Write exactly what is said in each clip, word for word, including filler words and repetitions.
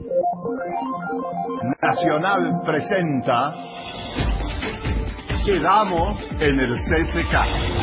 Nacional presenta Quedamos en el C C K.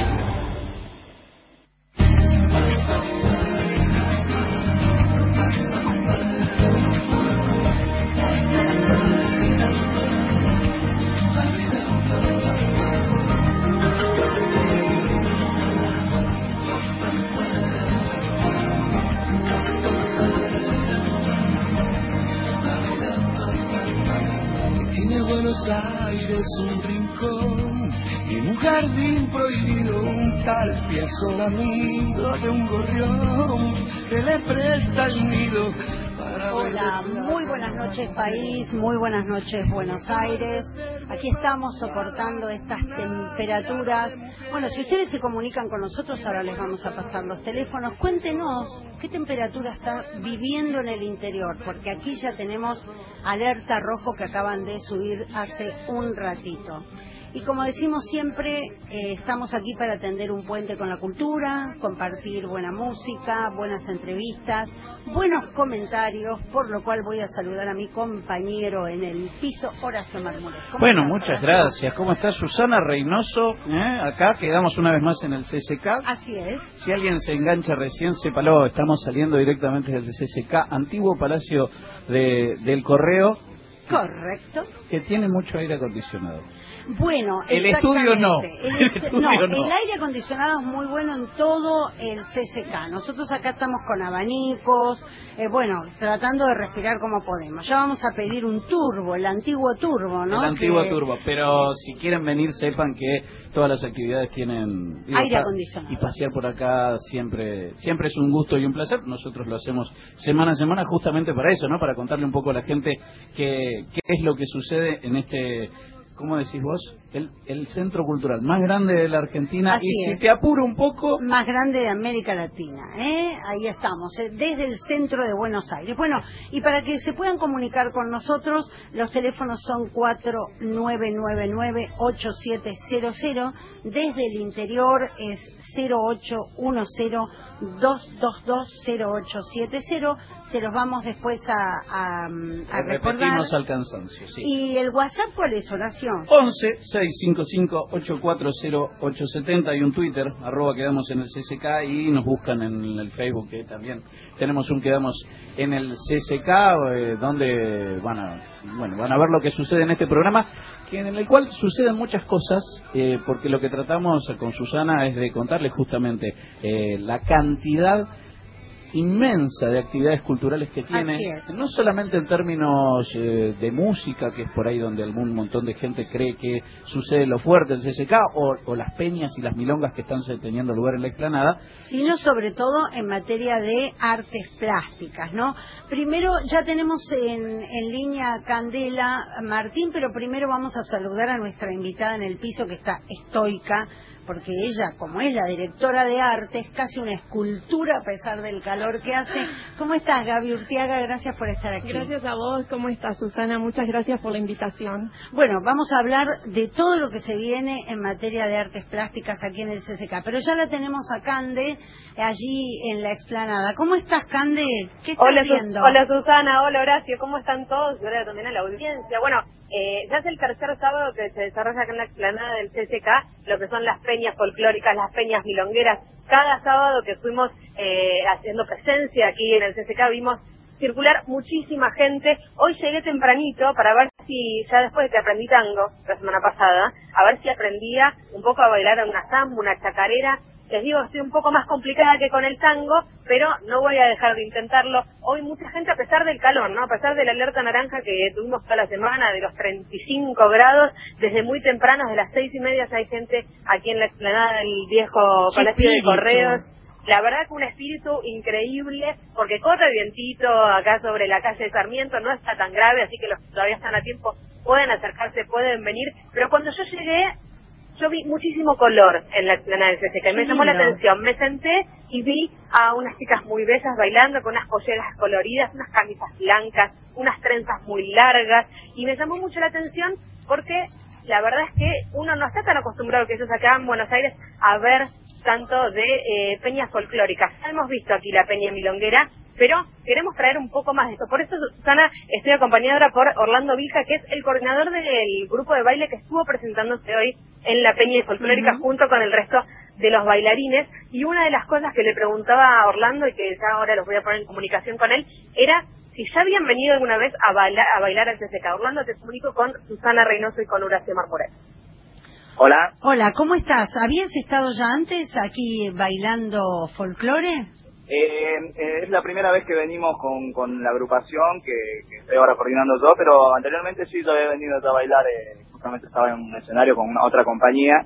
Buenos Aires un rincón y en un jardín prohibido un tal Piazzolla amigo de un gorrión que le presta el nido para... Hola, muy buenas noches país, muy buenas noches Buenos Aires. Aquí estamos soportando estas temperaturas. Bueno, si ustedes se comunican con nosotros, ahora les vamos a pasar los teléfonos. Cuéntenos qué temperatura está viviendo en el interior, porque aquí ya tenemos alerta rojo que acaban de subir hace un ratito. Y como decimos siempre, eh, estamos aquí para atender un puente con la cultura, compartir buena música, buenas entrevistas, buenos comentarios, por lo cual voy a saludar a mi compañero en el piso, Horacio Marmúlez. Bueno, estás, muchas Horacio? Gracias. ¿Cómo está Susana Reynoso? ¿Eh? Acá quedamos una vez más en el C C K. Así es. Si alguien se engancha recién, sépalo, estamos saliendo directamente del C C K, antiguo Palacio de, del Correo. Correcto. Que tiene mucho aire acondicionado. Bueno, el estudio no. El, el, estudio no, no. El aire acondicionado es muy bueno en todo el C C K. Nosotros acá estamos con abanicos, eh, bueno, tratando de respirar como podemos. Ya vamos a pedir un turbo, el antiguo turbo, ¿no? El antiguo que... turbo, pero si quieren venir sepan que todas las actividades tienen digo, aire acondicionado. Y pasear por acá siempre siempre es un gusto y un placer. Nosotros lo hacemos semana a semana justamente para eso, ¿no? Para contarle un poco a la gente qué, qué es lo que sucede en este... ¿Cómo decís vos? El, el centro cultural más grande de la Argentina. Así y es. Si te apuro un poco... Más grande de América Latina, ¿eh? Ahí estamos, ¿eh? Desde el centro de Buenos Aires. Bueno, y para que se puedan comunicar con nosotros, los teléfonos son cuatro nueve nueve nueve ocho siete cero cero. Desde el interior es cero ocho uno cero dos dos dos cero ocho siete cero. Se los vamos después a, a, a recordar. Repetimos al cansancio, sí. ¿Y el WhatsApp cuál es, Horacio? once seis cinco cinco ocho cuatro cero ocho siete cero y un Twitter, arroba quedamos en el C C K, y nos buscan en el Facebook, que también tenemos un quedamos en el C C K, eh, donde van a, bueno, van a ver lo que sucede en este programa, que en el cual suceden muchas cosas, eh, porque lo que tratamos con Susana es de contarles justamente eh, la cantidad inmensa de actividades culturales que tiene, no solamente en términos eh, de música, que es por ahí donde algún montón de gente cree que sucede lo fuerte el C C K, o, o las peñas y las milongas que están teniendo lugar en la explanada, sino sobre todo en materia de artes plásticas, ¿no? Primero, ya tenemos en, en línea Candela Martín, pero primero vamos a saludar a nuestra invitada en el piso, que está estoica, porque ella, como es la directora de arte, es casi una escultura a pesar del calor que hace. ¿Cómo estás, Gaby Urtiaga? Gracias por estar aquí. Gracias a vos. ¿Cómo estás, Susana? Muchas gracias por la invitación. Bueno, vamos a hablar de todo lo que se viene en materia de artes plásticas aquí en el C C K, pero ya la tenemos a Cande, allí en la explanada. ¿Cómo estás, Cande? ¿Qué estás hola, viendo? Hola, Susana. Hola, Horacio. ¿Cómo están todos? Hola también a la audiencia. Bueno, Eh, ya es el tercer sábado que se desarrolla acá en la explanada del C C K, lo que son las peñas folclóricas, las peñas milongueras. Cada sábado que fuimos eh, haciendo presencia aquí en el C C K vimos circular muchísima gente. Hoy llegué tempranito para ver si, ya después de que aprendí tango la semana pasada, a ver si aprendía un poco a bailar una samba, una chacarera. Les digo, estoy un poco más complicada que con el tango, pero no voy a dejar de intentarlo. Hoy mucha gente, a pesar del calor, ¿no? A pesar de la alerta naranja que tuvimos toda la semana, de los treinta y cinco grados, desde muy temprano, desde las seis y media ya hay gente aquí en la explanada del viejo Palacio de Correos. La verdad que un espíritu increíble, porque corre vientito acá sobre la calle de Sarmiento, no está tan grave, así que los que todavía están a tiempo pueden acercarse, pueden venir. Pero cuando yo llegué, yo vi muchísimo color en la explanada del C C K, me llamó la atención. Me senté y vi a unas chicas muy bellas bailando con unas polleras coloridas, unas camisas blancas, unas trenzas muy largas, y me llamó mucho la atención porque la verdad es que uno no está tan acostumbrado que ellos acá en Buenos Aires a ver tanto de eh, peñas folclóricas. Ya hemos visto aquí la peña milonguera, pero queremos traer un poco más de esto. Por eso, Susana, estoy acompañada por Orlando Vilca, que es el coordinador del grupo de baile que estuvo presentándose hoy en la Peña Folclórica uh-huh. junto con el resto de los bailarines. Y una de las cosas que le preguntaba a Orlando, y que ya ahora los voy a poner en comunicación con él, era si ya habían venido alguna vez a bailar, a bailar al C C K. Orlando, te comunico con Susana Reynoso y con Horacio Marmurek. Hola. Hola, ¿cómo estás? ¿Habías estado ya antes aquí bailando folclore? Eh, eh, es la primera vez que venimos con, con la agrupación que, que estoy ahora coordinando yo, pero anteriormente sí yo había venido a bailar, eh, justamente estaba en un escenario con una, otra compañía,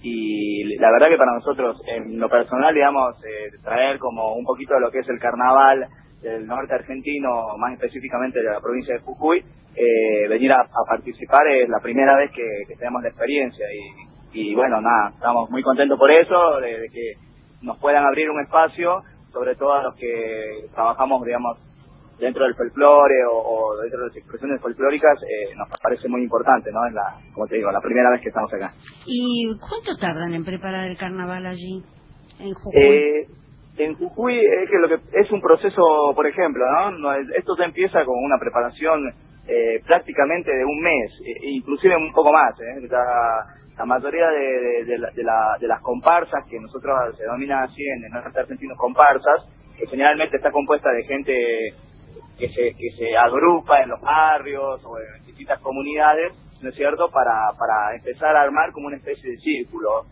y la verdad que para nosotros, en lo personal, digamos, eh, traer como un poquito de lo que es el carnaval del norte argentino, más específicamente de la provincia de Jujuy, eh, venir a, a participar es la primera vez que, que tenemos la experiencia, y, y bueno, nada, estamos muy contentos por eso, de, de que nos puedan abrir un espacio, sobre todo a los que trabajamos, digamos, dentro del folclore o, o dentro de las expresiones folclóricas, eh, nos parece muy importante, ¿no? Es la, como te digo, la primera vez que estamos acá. ¿Y cuánto tardan en preparar el carnaval allí, en Jujuy? Eh, en Jujuy es que lo que es un proceso, por ejemplo, ¿no? no esto ya empieza con una preparación eh, prácticamente de un mes, eh, inclusive un poco más, ¿eh? La, la mayoría de, de, de, la, de, la, de las comparsas, que nosotros se denominan así en el norte argentino comparsas, que generalmente está compuesta de gente que se que se agrupa en los barrios o en distintas comunidades, ¿no es cierto?, para para empezar a armar como una especie de círculo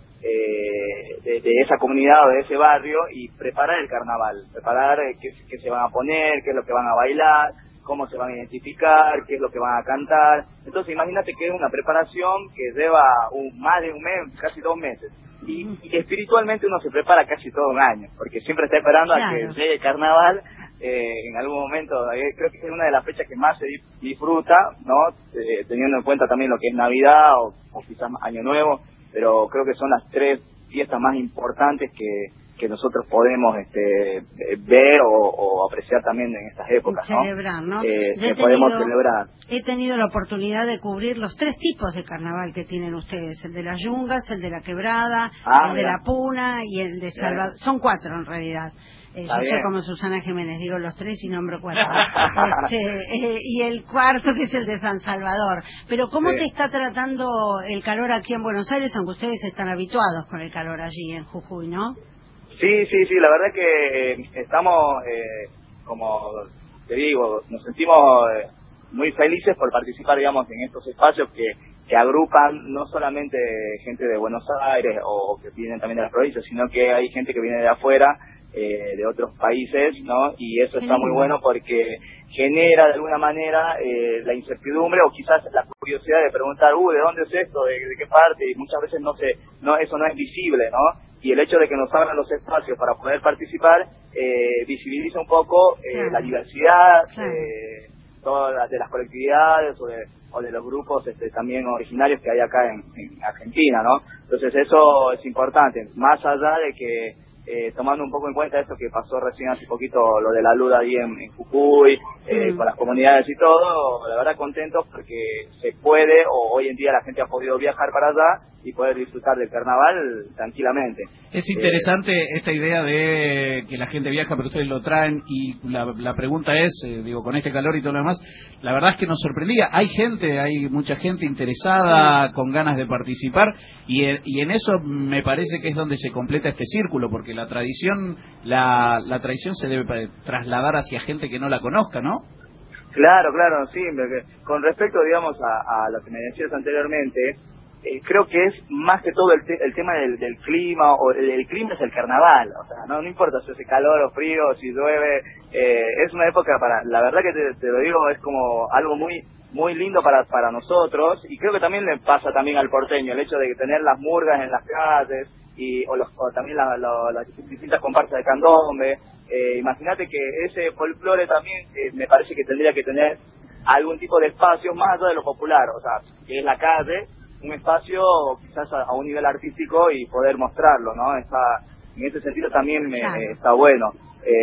eh, de, de esa comunidad o de ese barrio y preparar el carnaval, preparar eh, qué, qué se van a poner, qué es lo que van a bailar, cómo se van a identificar, qué es lo que van a cantar. Entonces imagínate que es una preparación que lleva un, más de un mes, casi dos meses. Y, y espiritualmente uno se prepara casi todo un año, porque siempre está esperando claro. a que llegue el carnaval. Eh, en algún momento, eh, creo que es una de las fechas que más se disfruta, ¿no? Eh, teniendo en cuenta también lo que es Navidad o, o quizás Año Nuevo, pero creo que son las tres fiestas más importantes que, que nosotros podemos este, ver o, o apreciar también en estas épocas, ¿no? Celebrar, ¿no? Eh, que tenido, podemos celebrar. He tenido la oportunidad de cubrir los tres tipos de carnaval que tienen ustedes, el de las Yungas, el de la Quebrada, ah, el mira. de la Puna y el de Salvador. Son cuatro en realidad. Eh, yo soy como Susana Jiménez, digo los tres y nombro cuatro. este, eh, y el cuarto que es el de San Salvador. Pero ¿cómo sí. te está tratando el calor aquí en Buenos Aires, aunque ustedes están habituados con el calor allí en Jujuy, ¿no? Sí, sí, sí, la verdad es que estamos, eh, como te digo, nos sentimos eh, muy felices por participar, digamos, en estos espacios que, que agrupan no solamente gente de Buenos Aires o que vienen también de las provincias, sino que hay gente que viene de afuera, eh, de otros países, ¿no? Y eso está muy bueno porque genera de alguna manera eh, la incertidumbre o quizás la curiosidad de preguntar, uh, ¿de dónde es esto? ¿De, de qué parte? Y muchas veces no se, no, eso no es visible, ¿no? Y el hecho de que nos abran los espacios para poder participar eh, visibiliza un poco eh, claro. la diversidad claro. eh, todas las, de las colectividades o de, o de los grupos este, también originarios que hay acá en, en Argentina, ¿no? Entonces eso es importante, más allá de que eh, tomando un poco en cuenta esto que pasó recién hace poquito, lo de la luz ahí en, en Jujuy, eh, mm. con las comunidades y todo, la verdad contentos porque se puede, o hoy en día la gente ha podido viajar para allá y poder disfrutar del carnaval tranquilamente. Es interesante eh, esta idea de que la gente viaja pero ustedes lo traen y la, la pregunta es, eh, digo, con este calor y todo lo demás, la verdad es que nos sorprendía, hay gente, hay mucha gente interesada, sí. con ganas de participar y, y en eso me parece que es donde se completa este círculo, porque la tradición, la, la tradición se debe trasladar hacia gente que no la conozca, ¿no? Claro, claro, sí, con respecto, digamos, a, a lo que me decías anteriormente, Eh, creo que es más que todo el, te el tema del, del clima, o el, el clima es el carnaval, o sea, no, no importa si hace calor o frío, si llueve, eh, es una época para, la verdad que te, te lo digo, es como algo muy muy lindo para para nosotros, y creo que también le pasa también al porteño, el hecho de tener las murgas en las calles, y o, los, o también la, la, las distintas comparsas de candombe, eh, imagínate que ese folclore también eh, me parece que tendría que tener algún tipo de espacio más allá de lo popular, o sea, que es la calle, un espacio quizás a, a un nivel artístico y poder mostrarlo, ¿no? Está, en ese sentido también me, claro. eh, está bueno.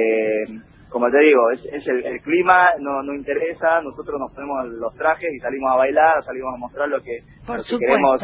Eh, como te digo, es, es el, el clima, no, no interesa, nosotros nos ponemos los trajes y salimos a bailar, salimos a mostrar lo que, Por lo que queremos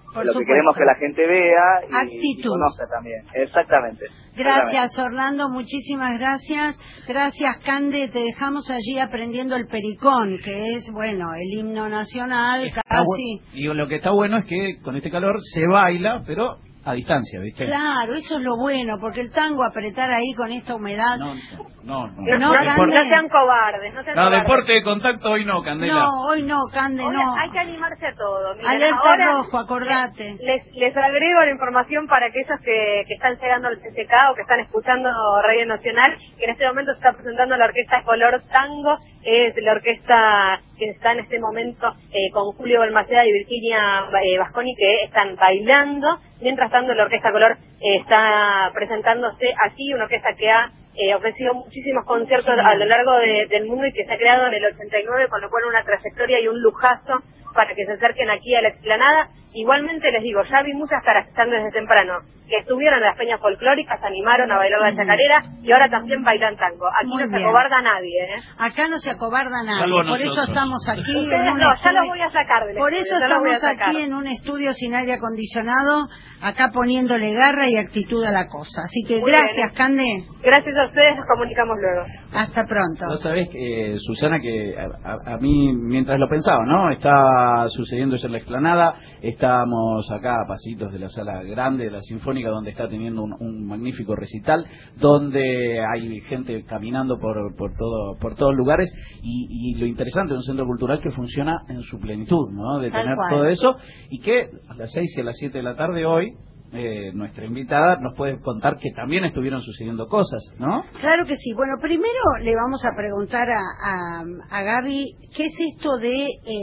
Por lo supuesto. que queremos que la gente vea y, Actitud. y conozca también. Exactamente. Gracias, Orlando, muchísimas gracias. Gracias, Cande, te dejamos allí aprendiendo el pericón, que es, bueno, el himno nacional, Está casi. bu- Y lo que está bueno es que con este calor se baila, pero a distancia, ¿viste? Claro, eso es lo bueno, porque el tango apretar ahí con esta humedad. No, no, no. No, No, no, Cande. no sean cobardes, no sean No, cobardes. deporte de contacto hoy no, Candela. No, hoy no, Cande, Hoy no. hay que animarse a todo. Miren, Alerta ahora rojo, acordate. Les, les agrego la información para aquellos que, que están llegando al C C K o que están escuchando Radio Nacional, que en este momento se está presentando la orquesta Color Tango, es la orquesta que está en este momento eh, con Julio Balmaceda y Virginia eh, Vasconi, que están bailando. Mientras tanto, la orquesta Color eh, está presentándose aquí, una orquesta que ha eh, ofrecido muchísimos conciertos a lo largo de, del mundo y que se ha creado en el ochenta y nueve, con lo cual una trayectoria y un lujazo para que se acerquen aquí a la explanada. Igualmente les digo, ya vi muchas caras que están desde temprano, que estuvieron en las peñas folclóricas, se animaron a bailar la chacarera y ahora también bailan tango. Aquí Muy no se bien. acobarda nadie, ¿eh? Acá no se acobarda nadie, Salvo por nosotros. eso estamos aquí Ustedes en un no, ya estudio. los voy a sacar del Por estudio, eso ya los voy a estamos sacar. aquí en un estudio sin aire acondicionado, acá poniéndole garra y actitud a la cosa. Así que Muy gracias, bien. Cande. Gracias a ustedes, nos comunicamos luego. Hasta pronto. Vos sabés, eh, Susana, que a, a- a mí, mientras lo pensaba, ¿no? Está sucediendo eso en la explanada, estábamos acá a pasitos de la sala grande de la Sinfónica, donde está teniendo un, un magnífico recital, donde hay gente caminando por, por, todo, por todos lugares, y, y lo interesante de un centro cultural que funciona en su plenitud, ¿no? De Tal tener cual. todo eso, y que a las seis y a las siete de la tarde hoy, eh, nuestra invitada nos puede contar que también estuvieron sucediendo cosas, ¿no? Claro que sí. Bueno, primero le vamos a preguntar a, a, a Gaby, ¿qué es esto de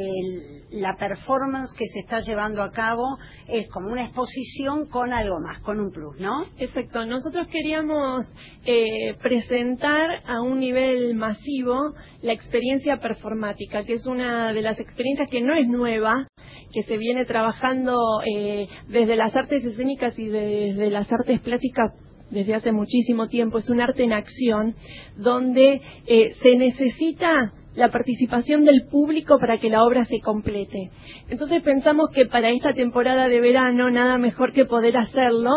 el- la performance que se está llevando a cabo? Es como una exposición con algo más, con un plus, ¿no? Exacto, nosotros queríamos eh, presentar a un nivel masivo la experiencia performática, que es una de las experiencias que no es nueva, que se viene trabajando eh, desde las artes escénicas y desde las artes plásticas desde hace muchísimo tiempo. Es un arte en acción donde eh, se necesita la participación del público para que la obra se complete. Entonces pensamos que para esta temporada de verano nada mejor que poder hacerlo,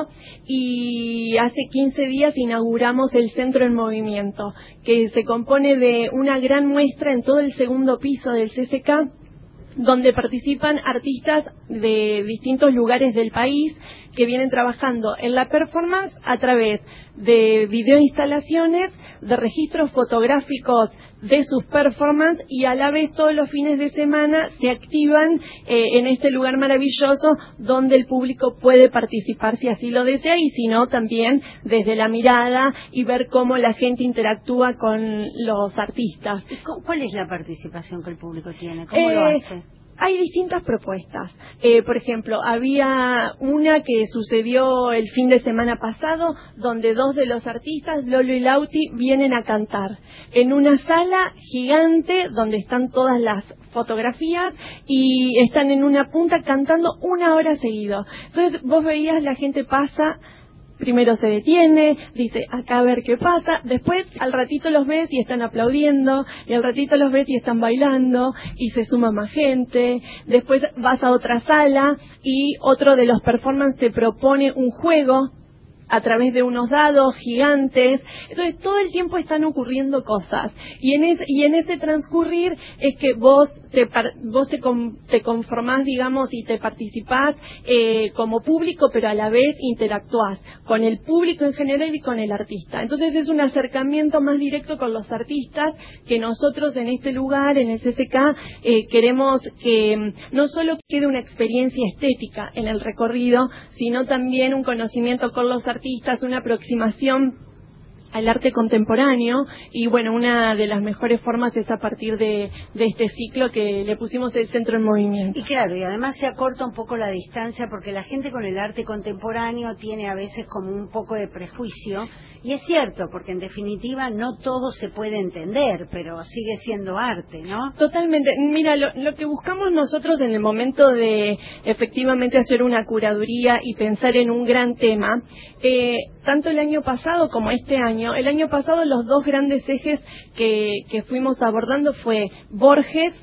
y hace quince días inauguramos el Centro en Movimiento, que se compone de una gran muestra en todo el segundo piso del C C K, donde participan artistas de distintos lugares del país que vienen trabajando en la performance a través de videoinstalaciones, de registros fotográficos de sus performances, y a la vez todos los fines de semana se activan eh, en este lugar maravilloso donde el público puede participar si así lo desea, y si no también desde la mirada y ver cómo la gente interactúa con los artistas. ¿Y cu- cuál es la participación que el público tiene? ¿Cómo lo Eh, hace? Hay distintas propuestas. Eh, por ejemplo, había una que sucedió el fin de semana pasado, donde dos de los artistas, Lolo y Lauti, vienen a cantar en una sala gigante donde están todas las fotografías y están en una punta cantando una hora seguido. Entonces vos veías, la gente pasa, primero se detiene, dice, acá a ver qué pasa, después al ratito los ves y están aplaudiendo, y al ratito los ves y están bailando, y se suma más gente, después vas a otra sala y otro de los performances te propone un juego a través de unos dados gigantes. Entonces todo el tiempo están ocurriendo cosas, y en ese, y en ese transcurrir es que vos te par- vos te, con, te conformás, digamos, y te participás eh, como público, pero a la vez interactuás con el público en general y con el artista. Entonces es un acercamiento más directo con los artistas, que nosotros en este lugar, en el C C K, eh, queremos que mm, no solo quede una experiencia estética en el recorrido, sino también un conocimiento con los artistas, una aproximación al arte contemporáneo. Y bueno, una de las mejores formas es a partir de, de este ciclo que le pusimos el Centro en Movimiento. Y claro, y además se acorta un poco la distancia, porque la gente con el arte contemporáneo tiene a veces como un poco de prejuicio, y es cierto, porque en definitiva no todo se puede entender, pero sigue siendo arte, ¿no? Totalmente. Mira, lo, lo que buscamos nosotros en el momento de efectivamente hacer una curaduría y pensar en un gran tema, eh, tanto el año pasado como este año, el año pasado los dos grandes ejes que, que fuimos abordando fue Borges,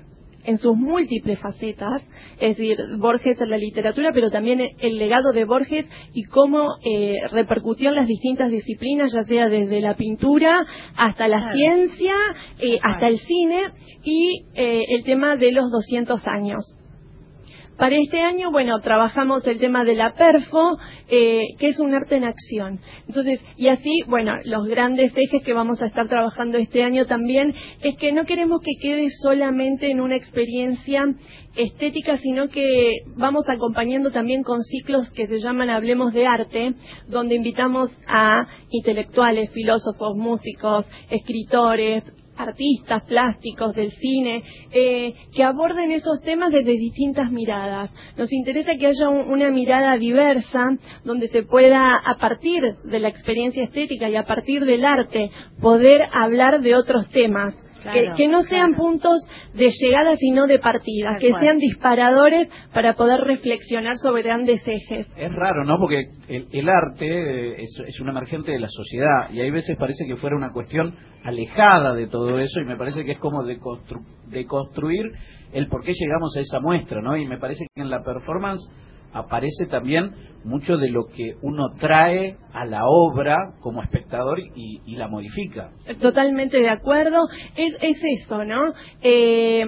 en sus múltiples facetas, es decir, Borges en la literatura, pero también el legado de Borges y cómo eh, repercutió en las distintas disciplinas, ya sea desde la pintura hasta la claro. ciencia, eh, hasta el cine y eh, el tema de los doscientos años. Para este año, bueno, trabajamos el tema de la perfo, eh, que es un arte en acción. Entonces, y así, bueno, los grandes ejes que vamos a estar trabajando este año también es que no queremos que quede solamente en una experiencia estética, sino que vamos acompañando también con ciclos que se llaman Hablemos de Arte, donde invitamos a intelectuales, filósofos, músicos, escritores, artistas plásticos del cine, eh, que aborden esos temas desde distintas miradas. Nos interesa que haya un, una mirada diversa, donde se pueda, a partir de la experiencia estética y a partir del arte, poder hablar de otros temas. Claro, que, que no sean claro. puntos de llegada sino de partida, Tal que cual. sean disparadores para poder reflexionar sobre grandes ejes. Es raro, ¿no? Porque el, el arte es, es un emergente de la sociedad y hay veces parece que fuera una cuestión alejada de todo eso y me parece que es como de, constru de construir el por qué llegamos a esa muestra, ¿no? Y me parece que en la performance aparece también mucho de lo que uno trae a la obra como espectador y, y la modifica. Totalmente de acuerdo. Es, es eso, ¿no? Eh,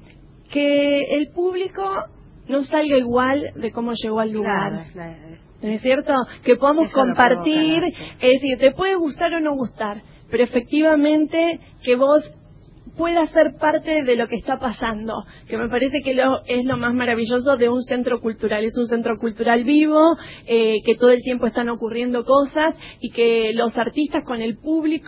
que el público no salga igual de cómo llegó al lugar. Claro, claro. ¿No es cierto? Que podamos eso compartir, es decir, te puede gustar o no gustar, pero efectivamente que vos pueda ser parte de lo que está pasando, que me parece que lo, es lo más maravilloso de un centro cultural. Es un centro cultural vivo, eh, que todo el tiempo están ocurriendo cosas y que los artistas con el público,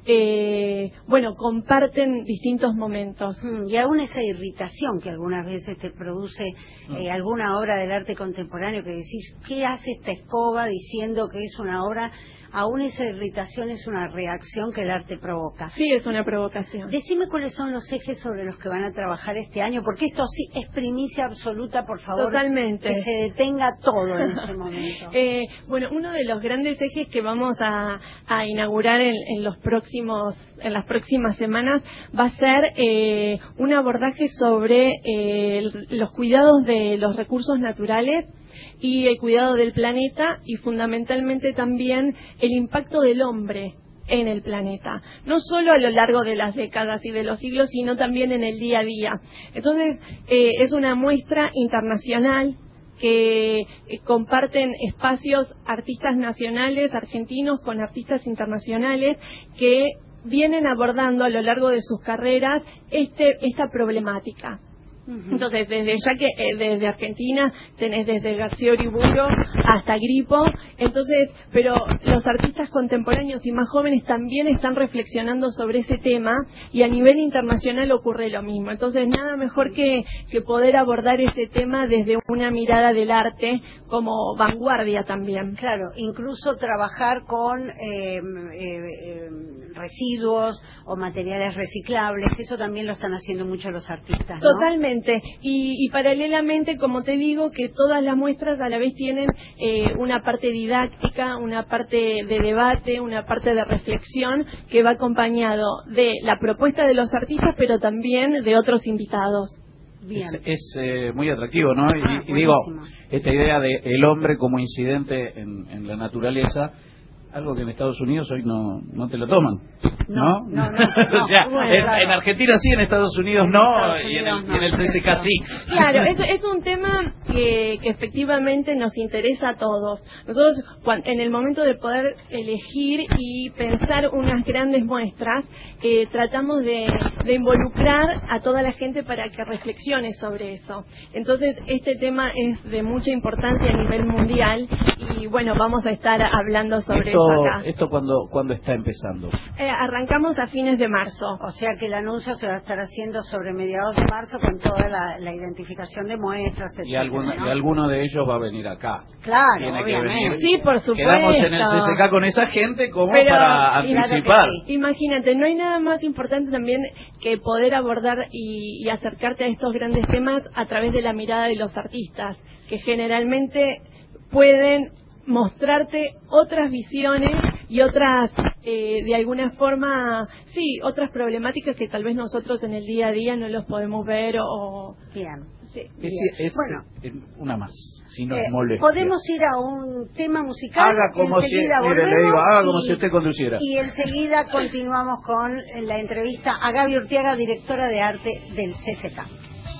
eh, bueno, comparten distintos momentos. Y aún esa irritación que algunas veces te produce eh, alguna obra del arte contemporáneo, que decís, ¿qué hace esta escoba diciendo que es una obra? Aún esa irritación es una reacción que el arte provoca. Sí, es una provocación. Decime cuáles son los ejes sobre los que van a trabajar este año, porque esto sí es primicia absoluta, por favor. Totalmente. Que se detenga todo en este momento. eh, bueno, uno de los grandes ejes que vamos a, a inaugurar en, en los próximos, en las próximas semanas va a ser eh, un abordaje sobre eh, los cuidados de los recursos naturales y el cuidado del planeta y fundamentalmente también el impacto del hombre en el planeta, no solo a lo largo de las décadas y de los siglos, sino también en el día a día. Entonces, eh, es una muestra internacional que eh, comparten espacios artistas nacionales, argentinos, con artistas internacionales que vienen abordando a lo largo de sus carreras este, esta problemática. Entonces, desde ya que eh, desde Argentina tenés desde García Uriburu hasta Gripo, entonces, pero los artistas contemporáneos y más jóvenes también están reflexionando sobre ese tema y a nivel internacional ocurre lo mismo. Entonces, nada mejor que, que poder abordar ese tema desde una mirada del arte como vanguardia también. Claro, incluso trabajar con eh, eh, eh, residuos o materiales reciclables, que eso también lo están haciendo mucho los artistas, ¿no? Totalmente. Y, y paralelamente, como te digo, que todas las muestras a la vez tienen eh, una parte didáctica, una parte de debate, una parte de reflexión que va acompañado de la propuesta de los artistas, pero también de otros invitados. Bien. Es, es eh, muy atractivo, ¿no? Y, Ah, y digo, esta idea de el hombre como incidente en, en la naturaleza, algo que en Estados Unidos hoy no no te lo toman, ¿no? No, no, no. no o sea, bueno, en, claro. en Argentina sí, en Estados Unidos no, Estados y, en Unidos el, no. y en el C S K sí. Claro, eso es un tema que, que efectivamente nos interesa a todos. Nosotros, cuando, en el momento de poder elegir y pensar unas grandes muestras, eh, tratamos de, de involucrar a toda la gente para que reflexione sobre eso. Entonces, este tema es de mucha importancia a nivel mundial y, bueno, vamos a estar hablando sobre esto, eso acá. ¿Esto cuándo, cuándo está empezando? Eh, arrancamos a fines de marzo. O sea que el anuncio se va a estar haciendo sobre mediados de marzo con toda la, la identificación de muestras, etcétera, Y, alguna, ¿no? y alguno de ellos va a venir acá. Claro, Tiene que obviamente. venir. Sí, por supuesto. Quedamos en el C S K con esa gente como Pero, para claro anticipar. que sí. Imagínate, no hay nada más importante también que poder abordar y, y acercarte a estos grandes temas a través de la mirada de los artistas, que generalmente pueden mostrarte otras visiones y otras, eh, de alguna forma, sí, otras problemáticas que tal vez nosotros en el día a día no los podemos ver o... Bien. Sí. Es, es bueno, una más, si nos eh, molesta. Podemos ir a un tema musical. Haga como si, mire, le digo, haga como y, si usted conduciera. Y enseguida continuamos con la entrevista a Gaby Urtiaga, directora de arte del C C K.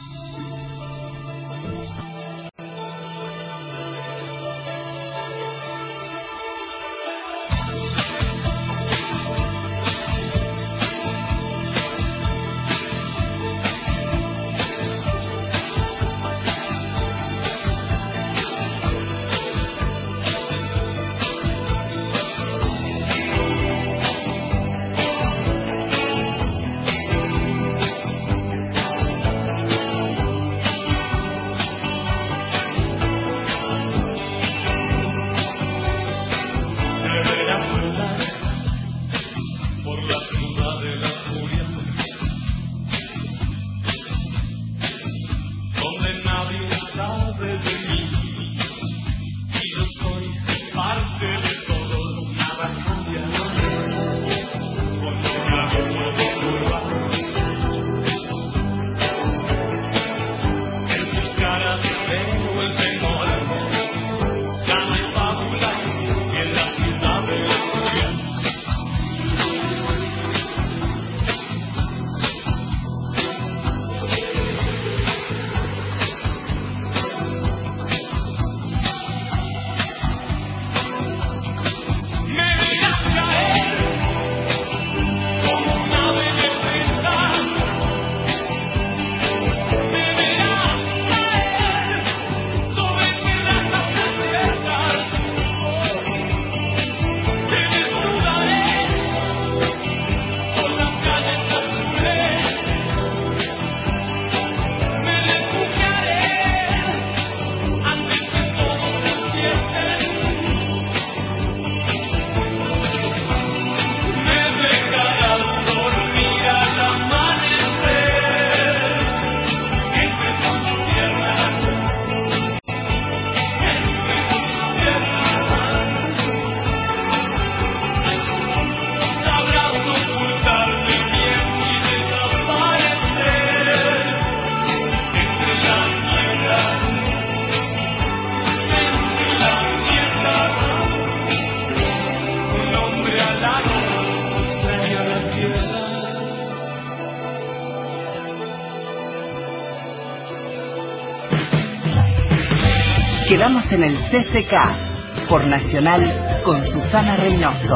Quedamos en el C C K por Nacional con Susana Reynoso.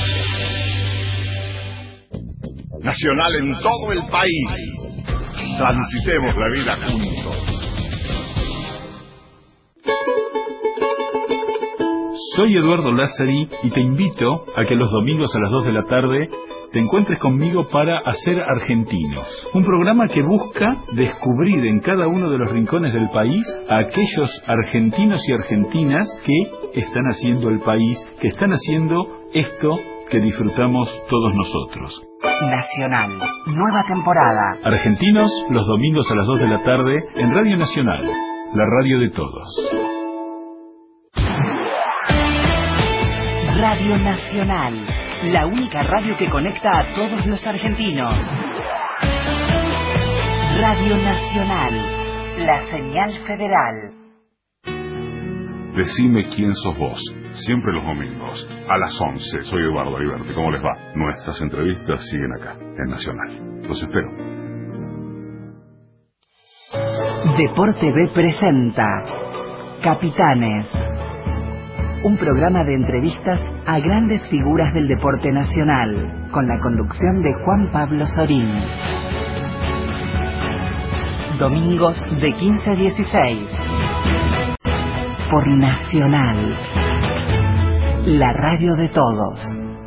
Nacional en todo el país. Transitemos la vida juntos. Soy Eduardo Lázari y te invito a que los domingos a las dos de la tarde te encuentres conmigo para Hacer Argentinos, un programa que busca descubrir en cada uno de los rincones del país a aquellos argentinos y argentinas que están haciendo el país, que están haciendo esto que disfrutamos todos nosotros. Nacional, nueva temporada. Argentinos, los domingos a las dos de la tarde en Radio Nacional, la radio de todos. Radio Nacional, la única radio que conecta a todos los argentinos. Radio Nacional, la señal federal. Decime quién sos vos, siempre los domingos, a las once. Soy Eduardo Aliberti, ¿cómo les va? Nuestras entrevistas siguen acá, en Nacional. Los espero. Deporte B presenta Capitanes, un programa de entrevistas a grandes figuras del deporte nacional, con la conducción de Juan Pablo Sorín. Domingos de quince a dieciséis. Por Nacional, la radio de todos.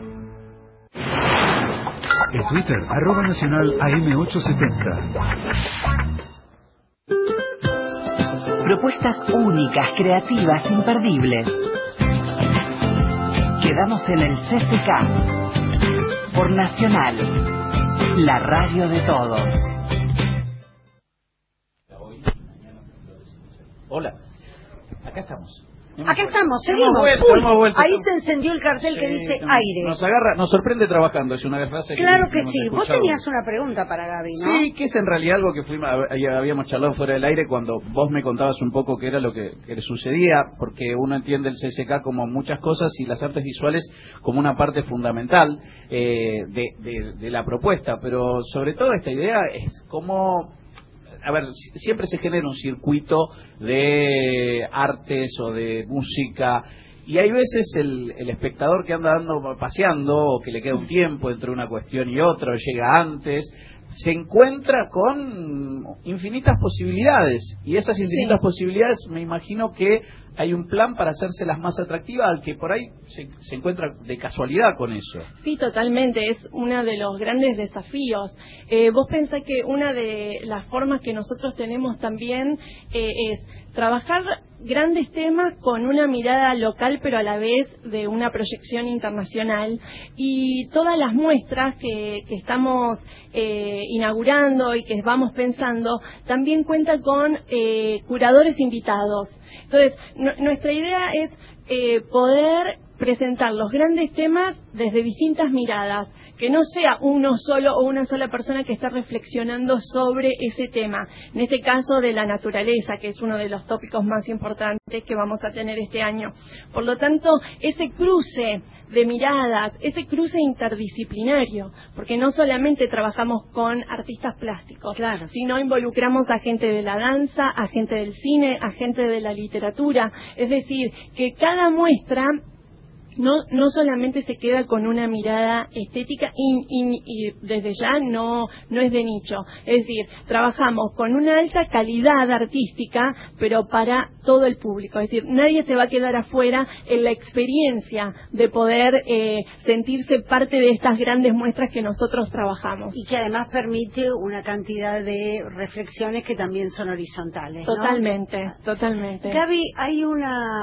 En Twitter, arroba nacional A M ochocientos setenta. Propuestas únicas, creativas, imperdibles. Quedamos en el C C K. Por Nacional, la radio de todos. Hola. Acá estamos. Acá estamos, Hemos seguimos. vuelto, Uy, hemos vuelto. ahí se encendió el cartel que Sí, dice nos- aire. Nos agarra, nos sorprende trabajando, es una frase que Claro que hemos sí. Vos escuchado. tenías una pregunta para Gaby, ¿no? Sí, que es en realidad algo que fuimos, habíamos charlado fuera del aire cuando vos me contabas un poco qué era lo que, que le sucedía, porque uno entiende el C S K como muchas cosas y las artes visuales como una parte fundamental eh, de, de, de la propuesta, pero sobre todo esta idea es cómo... A ver, siempre se genera un circuito de artes o de música y hay veces el, el espectador que anda dando paseando o que le queda un tiempo entre una cuestión y otra o llega antes, se encuentra con infinitas posibilidades y esas infinitas Sí. posibilidades me imagino que hay un plan para hacérselas más atractivas al que por ahí se, se encuentra de casualidad con eso. Sí, totalmente, es uno de los grandes desafíos. Eh, vos pensás que una de las formas que nosotros tenemos también eh, es trabajar grandes temas con una mirada local pero a la vez de una proyección internacional, y todas las muestras que, que estamos eh, inaugurando y que vamos pensando también cuentan con eh, curadores invitados. Entonces, no, nuestra idea es eh, poder presentar los grandes temas desde distintas miradas, que no sea uno solo o una sola persona que está reflexionando sobre ese tema, en este caso de la naturaleza, que es uno de los tópicos más importantes que vamos a tener este año. Por lo tanto, ese cruce de miradas, ese cruce interdisciplinario, porque no solamente trabajamos con artistas plásticos, Claro. sino involucramos a gente de la danza, a gente del cine, a gente de la literatura, es decir, que cada muestra no no solamente se queda con una mirada estética y, y, y desde ya no no es de nicho, es decir, trabajamos con una alta calidad artística pero para todo el público, es decir, nadie se va a quedar afuera en la experiencia de poder eh, sentirse parte de estas grandes muestras que nosotros trabajamos. Y que además permite una cantidad de reflexiones que también son horizontales, ¿no? Totalmente, totalmente. Gaby, hay una,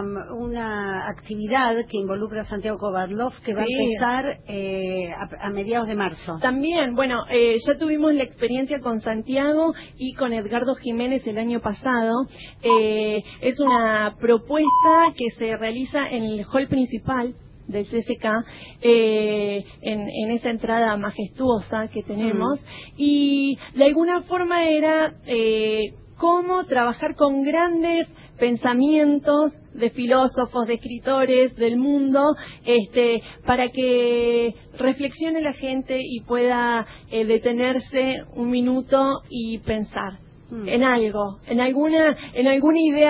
una actividad que involucra a Santiago Kovadlov que va Sí. a empezar eh, a, a mediados de marzo. También, bueno, eh, ya tuvimos la experiencia con Santiago y con Edgardo Jiménez el año pasado. Eh, es una propuesta que se realiza en el hall principal del C S K, eh, en, en esa entrada majestuosa que tenemos, mm. y de alguna forma era eh, cómo trabajar con grandes pensamientos de filósofos, de escritores del mundo, este, para que reflexione la gente y pueda eh, detenerse un minuto y pensar mm. en algo, en alguna, en alguna idea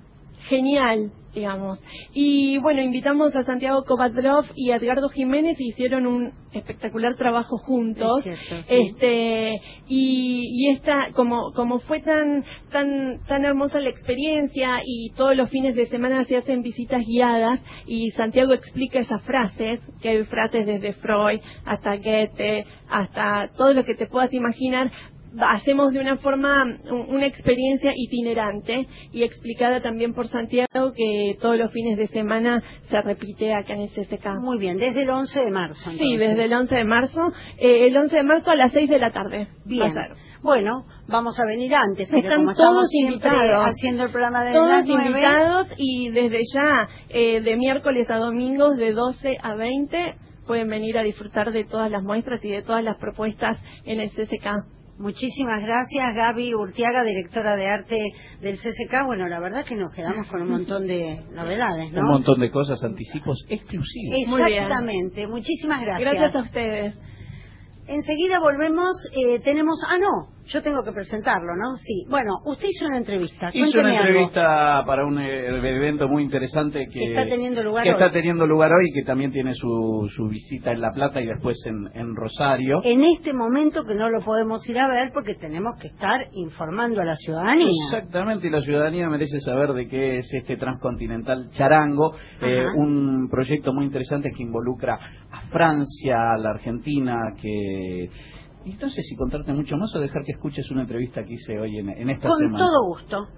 genial, digamos. Y bueno, invitamos a Santiago Kovadlov y a Edgardo Jiménez y hicieron un espectacular trabajo juntos. Es cierto, sí. Este y, y esta como como fue tan tan tan hermosa la experiencia y todos los fines de semana se hacen visitas guiadas y Santiago explica esas frases, que hay frases desde Freud hasta Goethe, hasta todo lo que te puedas imaginar. Hacemos de una forma una experiencia itinerante y explicada también por Santiago, que todos los fines de semana se repite acá en el C S K. Muy bien, desde el once de marzo. Entonces. Sí, desde el once de marzo, eh, el once de marzo a las seis de la tarde. Bien, bueno, vamos a venir antes, porque están como todos estamos siempre invitados, haciendo el programa de todos las nueve, invitados, y desde ya, eh, de miércoles a domingos, de doce a veinte, pueden venir a disfrutar de todas las muestras y de todas las propuestas en el C S K. Muchísimas gracias, Gaby Urtiaga, directora de arte del C S K. Bueno, la verdad que nos quedamos con un montón de novedades, ¿no? Un montón de cosas, anticipos exclusivos. Exactamente, muchísimas gracias. Gracias a ustedes. Enseguida volvemos, eh, tenemos... Ah, no, yo tengo que presentarlo, ¿no? Sí. Bueno, usted hizo una entrevista. Hizo una Cuénteme entrevista algo. Para un evento muy interesante que, que está teniendo lugar que hoy. está teniendo lugar hoy y que también tiene su, su visita en La Plata y después en, en Rosario. En este momento que no lo podemos ir a ver porque tenemos que estar informando a la ciudadanía. Exactamente, y la ciudadanía merece saber de qué es este Transcontinental Charango, eh, un proyecto muy interesante que involucra a Francia, a la Argentina, que... Y no sé si contarte mucho más o dejar que escuches una entrevista que hice hoy en, en esta Con semana. Con todo gusto.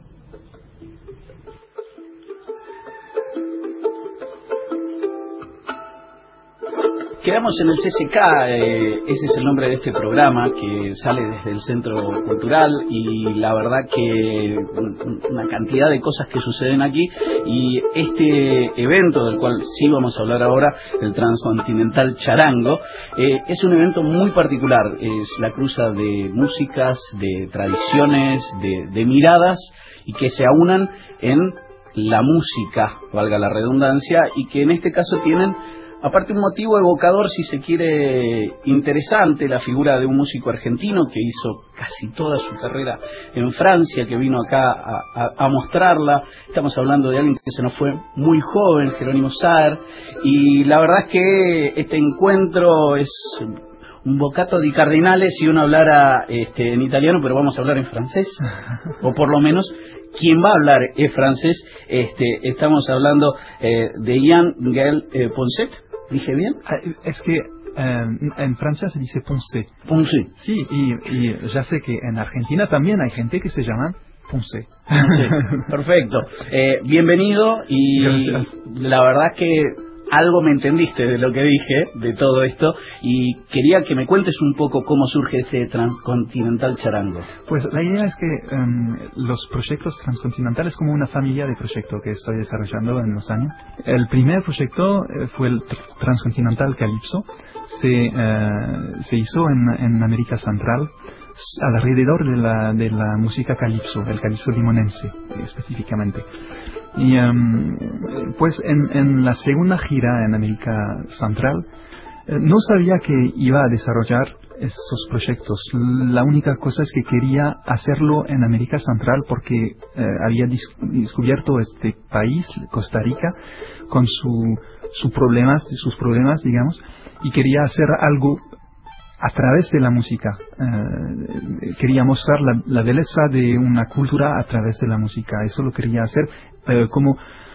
quedamos en el C C K, eh, ese es el nombre de este programa que sale desde el Centro Cultural y la verdad que una cantidad de cosas que suceden aquí y este evento del cual sí vamos a hablar ahora, el Transcontinental Charango, eh, es un evento muy particular, es la cruza de músicas, de tradiciones, de, de miradas y que se aunan en la música, valga la redundancia, y que en este caso tienen aparte un motivo evocador, si se quiere, interesante, la figura de un músico argentino que hizo casi toda su carrera en Francia, que vino acá a, a, a mostrarla. Estamos hablando de alguien que se nos fue muy joven, Jerónimo Saer, y la verdad es que este encuentro es un bocato di cardinale si uno hablara este, en italiano, pero vamos a hablar en francés, o por lo menos quien va a hablar es francés. Este, estamos hablando eh, de Yann Gaël eh, Poncet. ¿Dije bien? Es que eh, en Francia se dice Ponce. Ponce. Sí, y, y ya sé que en Argentina también hay gente que se llama Ponce. Ponce. Perfecto. Eh, bienvenido y gracias. La verdad es que algo me entendiste de lo que dije, de todo esto, y quería que me cuentes un poco cómo surge este Transcontinental Charango. Pues la idea es que um, los proyectos transcontinentales como una familia de proyectos que estoy desarrollando en los años. El primer proyecto eh, fue el Transcontinental Calypso, se, uh, se hizo en, en América Central, alrededor de la, de la música calypso, el calypso limonense específicamente. Y um, pues en, en la segunda gira en América Central eh, no sabía que iba a desarrollar esos proyectos. La única cosa es que quería hacerlo en América Central porque eh, había descubierto este país, Costa Rica, con su, sus problemas, sus problemas, digamos, y quería hacer algo a través de la música. Eh, quería mostrar la, la belleza de una cultura a través de la música. Eso lo quería hacer eh, como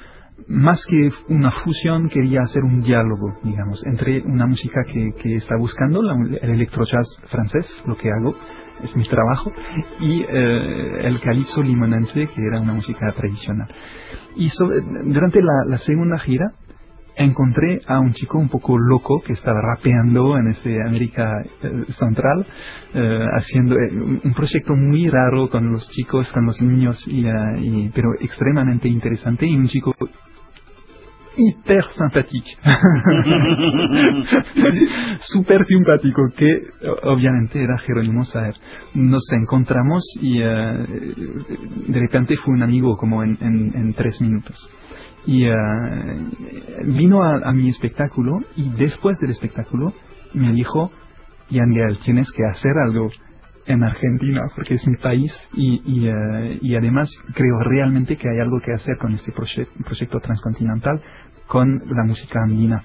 más que una fusión, quería hacer un diálogo, digamos, entre una música que, que está buscando, la, el electrojazz francés, lo que hago, es mi trabajo, y eh, el calypso limonense, que era una música tradicional. Y sobre, durante la, la segunda gira, encontré a un chico un poco loco que estaba rapeando en ese América eh, Central, eh, haciendo eh, un proyecto muy raro con los chicos, con los niños, y, uh, y, pero extremadamente interesante, y un chico hiper simpático, súper simpático, que obviamente era Jerónimo Saer. Nos encontramos y uh, de repente fue un amigo como en, en, en tres minutos. Y uh, vino a, a mi espectáculo y después del espectáculo me dijo: Yann Gaël, tienes que hacer algo en Argentina porque es mi país y, y, uh, y además creo realmente que hay algo que hacer con este proye proyecto transcontinental con la música andina.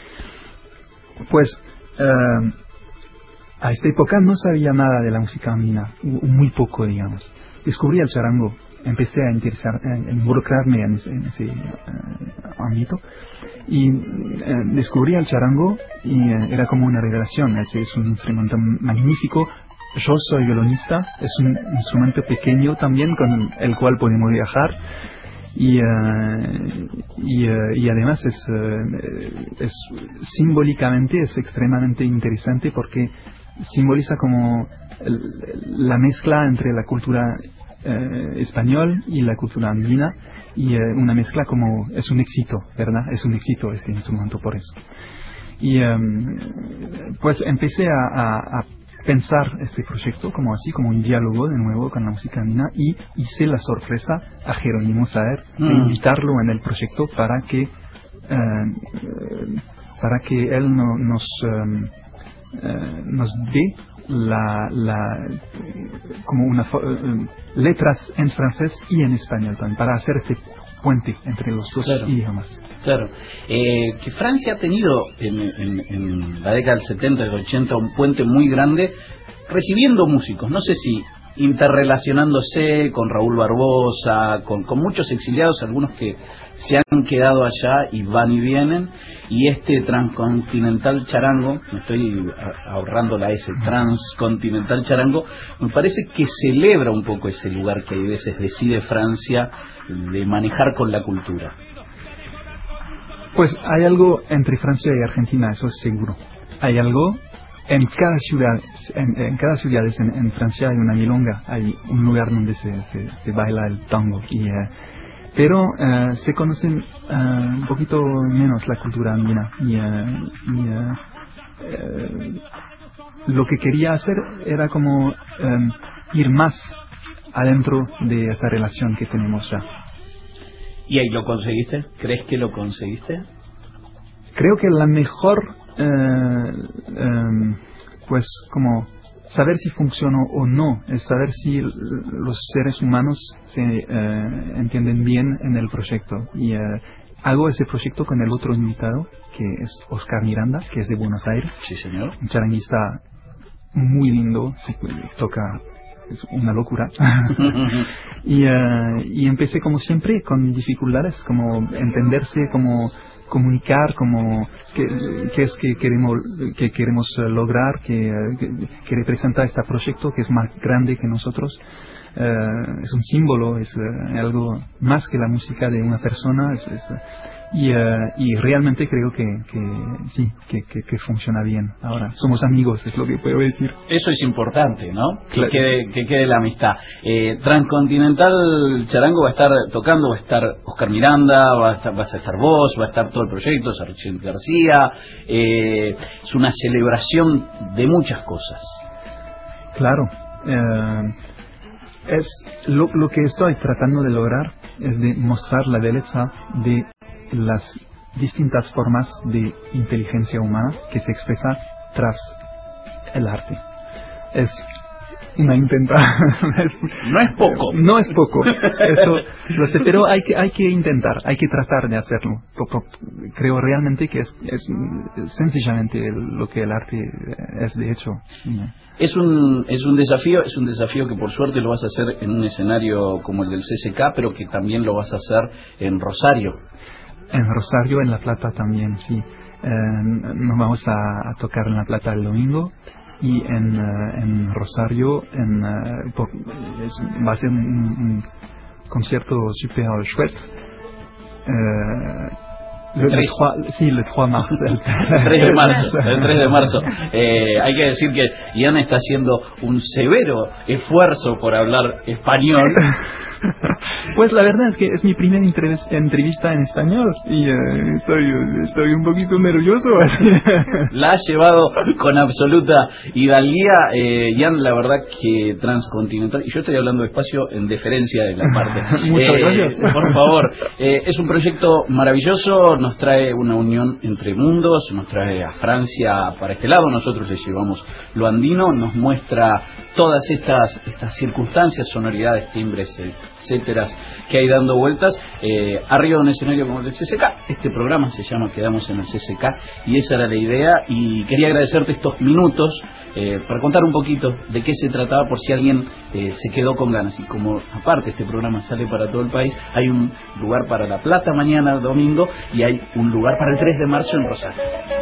Pues uh, a esta época no sabía nada de la música andina, muy poco, digamos. Descubrí el charango. Empecé a interesar, a involucrarme en ese, en ese uh, ámbito y uh, descubrí el charango y uh, era como una revelación. Ese es un instrumento magnífico. Yo soy violonista, es un instrumento pequeño también con el cual podemos viajar y, uh, y, uh, y además es, uh, es simbólicamente es extremadamente interesante porque simboliza como el, la mezcla entre la cultura Eh, español y la cultura andina y eh, una mezcla como es un éxito, ¿verdad? Es un éxito este instrumento por eso. Y eh, pues empecé a, a, a pensar este proyecto como así, como un diálogo de nuevo con la música andina y hice la sorpresa a Jerónimo Saer de mm. invitarlo en el proyecto para que eh, para que él no, nos eh, eh, nos dé la, la como una uh, letras en francés y en español también para hacer este puente entre los dos claro. idiomas. Claro, eh, que Francia ha tenido en, en, en la década del setenta y del ochenta un puente muy grande recibiendo músicos, no sé si interrelacionándose con Raúl Barbosa, con, con muchos exiliados, algunos que se han quedado allá y van y vienen, y este Transcontinental Charango, me estoy ahorrando la S, Transcontinental Charango, me parece que celebra un poco ese lugar que a veces decide Francia de manejar con la cultura. Pues hay algo entre Francia y Argentina, eso es seguro. hay algo. En cada ciudad, en, en cada ciudad en, en Francia hay una milonga, hay un lugar donde se, se, se baila el tango. Y, eh, pero eh, se conocen eh, un poquito menos la cultura andina. Y, eh, y eh, eh, lo que quería hacer era como eh, ir más adentro de esa relación que tenemos ya. ¿Y ahí lo conseguiste? ¿Crees que lo conseguiste? Creo que la mejor, eh, eh, pues como saber si funcionó o no, es saber si l- los seres humanos se eh, entienden bien en el proyecto. Y eh, hago ese proyecto con el otro invitado, que es Oscar Miranda, que es de Buenos Aires. Sí, señor. Un charanguista muy lindo, sí, toca, es una locura. y, uh, y empecé como siempre con dificultades, como entenderse, como comunicar, como qué, qué es que queremos que queremos uh, lograr, que, uh, que, que representa este proyecto que es más grande que nosotros. Uh, es un símbolo, es uh, algo más que la música de una persona. Es, es, uh, y, uh, y realmente creo que, que sí, que, que, que funciona bien. Ahora somos amigos, es lo que puedo decir. Eso es importante, ¿no? Claro. Que quede, que quede la amistad. Eh, Transcontinental Charango va a estar tocando, va a estar Oscar Miranda, va a estar, vas a estar vos, va a estar todo el proyecto, Sargent García. Eh, es una celebración de muchas cosas. Claro. Eh, es lo, lo que estoy tratando de lograr es de mostrar la belleza de las distintas formas de inteligencia humana que se expresa tras el arte. Es una intenta. es, no es poco. No es poco. Eso lo sé, pero hay que hay que intentar, hay que tratar de hacerlo. Creo realmente que es, es sencillamente lo que el arte es de hecho. Es un es un desafío, es un desafío que por suerte lo vas a hacer en un escenario como el del C S K, pero que también lo vas a hacer en Rosario. En Rosario, en La Plata también, sí. Eh, nos vamos a, a tocar en La Plata el domingo y en, uh, en Rosario en, uh, por, es, va a ser un, un concierto super chouette. Eh, Le, le tres, sí, el tres marzo. El tres de marzo. El tres de marzo. Eh, hay que decir que Ian está haciendo un severo esfuerzo por hablar español. Pues la verdad es que es mi primera entrevista en español y uh, estoy, estoy un poquito nervioso. La has llevado con absoluta hidalguía, eh, Ian, la verdad que Transcontinental, y yo estoy hablando despacio en deferencia de la parte. Muchas eh, gracias. Por favor, eh, es un proyecto maravilloso, nos trae una unión entre mundos, nos trae a Francia para este lado, nosotros le llevamos lo andino, nos muestra todas estas, estas circunstancias, sonoridades, timbres, etcétera, que hay dando vueltas eh, arriba de un escenario como el del C S K. Este programa se llama Quedamos en el C S K y esa era la idea, y quería agradecerte estos minutos eh, para contar un poquito de qué se trataba, por si alguien eh, se quedó con ganas. Y como aparte este programa sale para todo el país, hay un lugar para La Plata mañana domingo y hay un lugar para el tres de marzo en Rosario.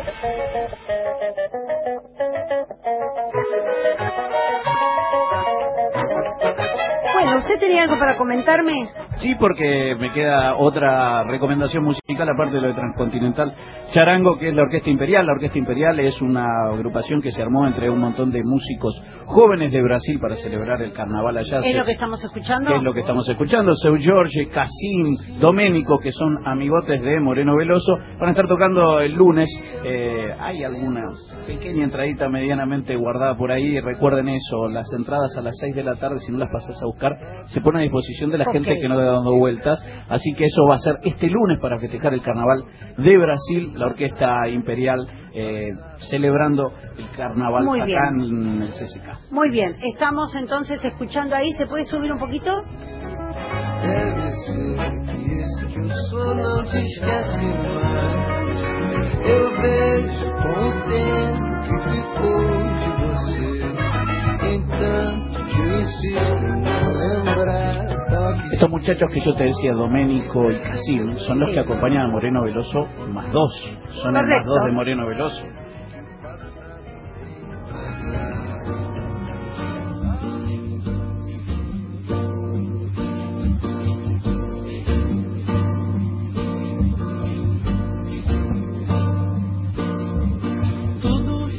Bueno, ¿usted tenía algo para comentarme? Sí, porque me queda otra recomendación musical aparte de lo de Transcontinental Charango, que es la Orquesta Imperial. La Orquesta Imperial es una agrupación que se armó entre un montón de músicos jóvenes de Brasil para celebrar el carnaval allá. ¿Es lo que estamos escuchando? ¿Qué es lo que estamos escuchando? Seu Jorge, Cassim, Doménico, que son amigotes de Moreno Veloso, van a estar tocando el lunes. Eh, hay alguna pequeña entradita medianamente guardada por ahí. Recuerden eso, las entradas a las seis de la tarde, si no las pasas a buscar, se pone a disposición de la okay. gente que no da dando vueltas, así que eso va a ser este lunes para festejar el carnaval de Brasil, la Orquesta Imperial eh, celebrando el carnaval Muy acá bien. en el C S K. Muy bien, estamos entonces escuchando ahí, ¿se puede subir un poquito? Deve ser que esse que eu sou não te esquece mais. Eu vejo com o tempo que ficou de você. Entanto que eu insisto em não lembrar. Estos muchachos que yo te decía, Doménico y Cassim, son los que acompañan a Moreno Veloso más dos. Son el más dos de Moreno Veloso. Tudo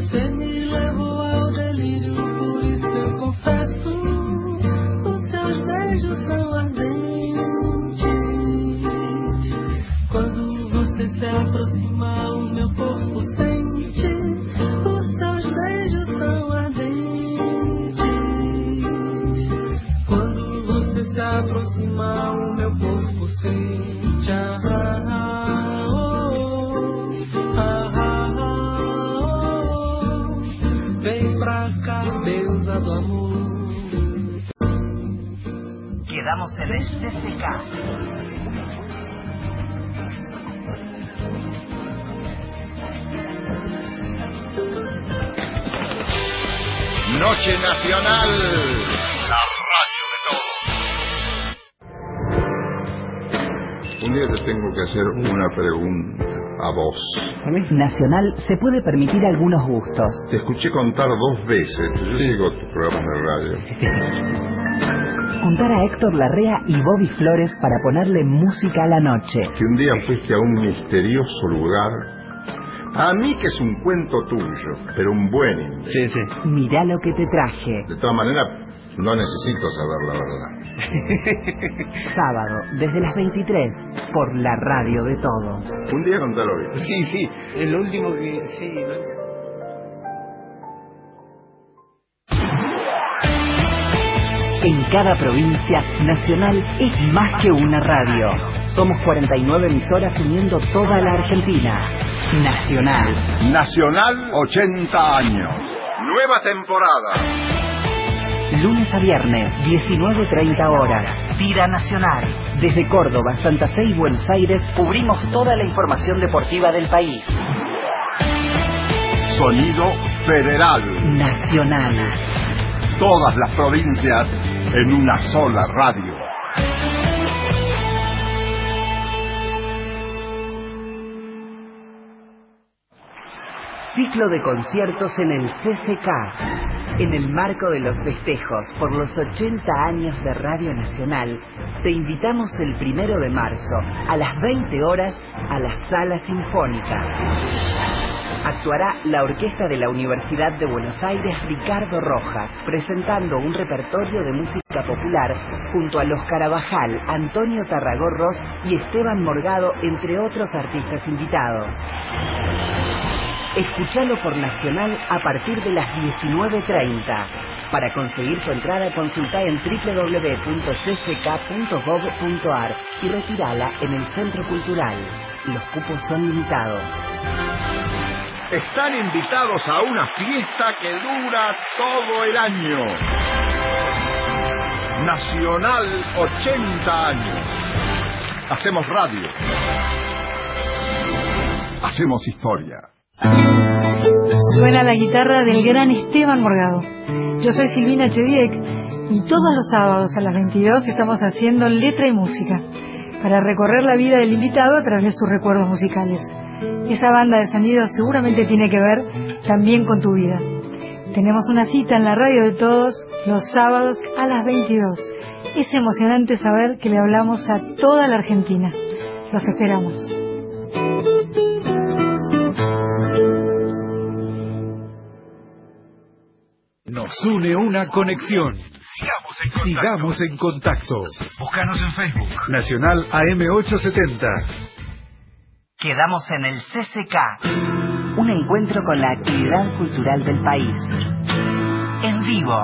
Você me levou ao delírio, por isso eu confesso, os seus beijos são ardentes. Quando você se aproxima, o meu corpo sente, os seus beijos são ardentes. Quando você se aproxima, o meu corpo sente. Ah, ah, oh, ah, ah, oh. Vem pra cá, deusa do amor. Quedamos en el C C K. Noche Nacional, la radio de todos. Un día te tengo que hacer una pregunta a vos. Nacional se puede permitir algunos gustos. Te escuché contar dos veces. Yo sigo tus programas de radio. Juntar a Héctor Larrea y Bobby Flores para ponerle música a la noche. Que un día fuiste a un misterioso lugar. A mí que es un cuento tuyo, pero un buen invento. Sí, sí. Mirá lo que te traje. De todas maneras, no necesito saber la verdad. Sábado, desde las veintitrés, por la radio de todos. Un día contalo bien. Sí, sí, es lo último que... Sí, ¿no? En cada provincia, Nacional es más que una radio. Somos cuarenta y nueve emisoras uniendo toda la Argentina. Nacional. Nacional, ochenta años. Nueva temporada. Lunes a viernes, diecinueve treinta horas. Tira Nacional. Desde Córdoba, Santa Fe y Buenos Aires, cubrimos toda la información deportiva del país. Sonido federal. Nacional. Todas las provincias en una sola radio. Ciclo de conciertos en el C C K. En el marco de los festejos por los ochenta años de Radio Nacional, te invitamos el primero de marzo a las veinte horas a la Sala Sinfónica. Actuará la Orquesta de la Universidad de Buenos Aires Ricardo Rojas, presentando un repertorio de música popular junto a los Carabajal, Antonio Tarragorros y Esteban Morgado, entre otros artistas invitados. Escuchalo por Nacional a partir de las diecinueve treinta. Para conseguir tu entrada, consulta en doble u doble u doble u punto c c k punto gov punto a r y retírala en el Centro Cultural. Los cupos son limitados. Están invitados a una fiesta que dura todo el año. Nacional, ochenta años. Hacemos radio. Hacemos historia. Suena la guitarra del gran Esteban Morgado. Yo soy Silvina Chediek y todos los sábados a las veintidós estamos haciendo letra y música para recorrer la vida del invitado a través de sus recuerdos musicales. Esa banda de sonido seguramente tiene que ver también con tu vida. Tenemos una cita en la radio de todos los sábados a las veintidós. Es emocionante saber que le hablamos a toda la Argentina. Los esperamos. Nos une una conexión. Sigamos en contacto. Búscanos en Facebook. Nacional A M ochocientos setenta. Quedamos en el C C K. Un encuentro con la actividad cultural del país. En vivo.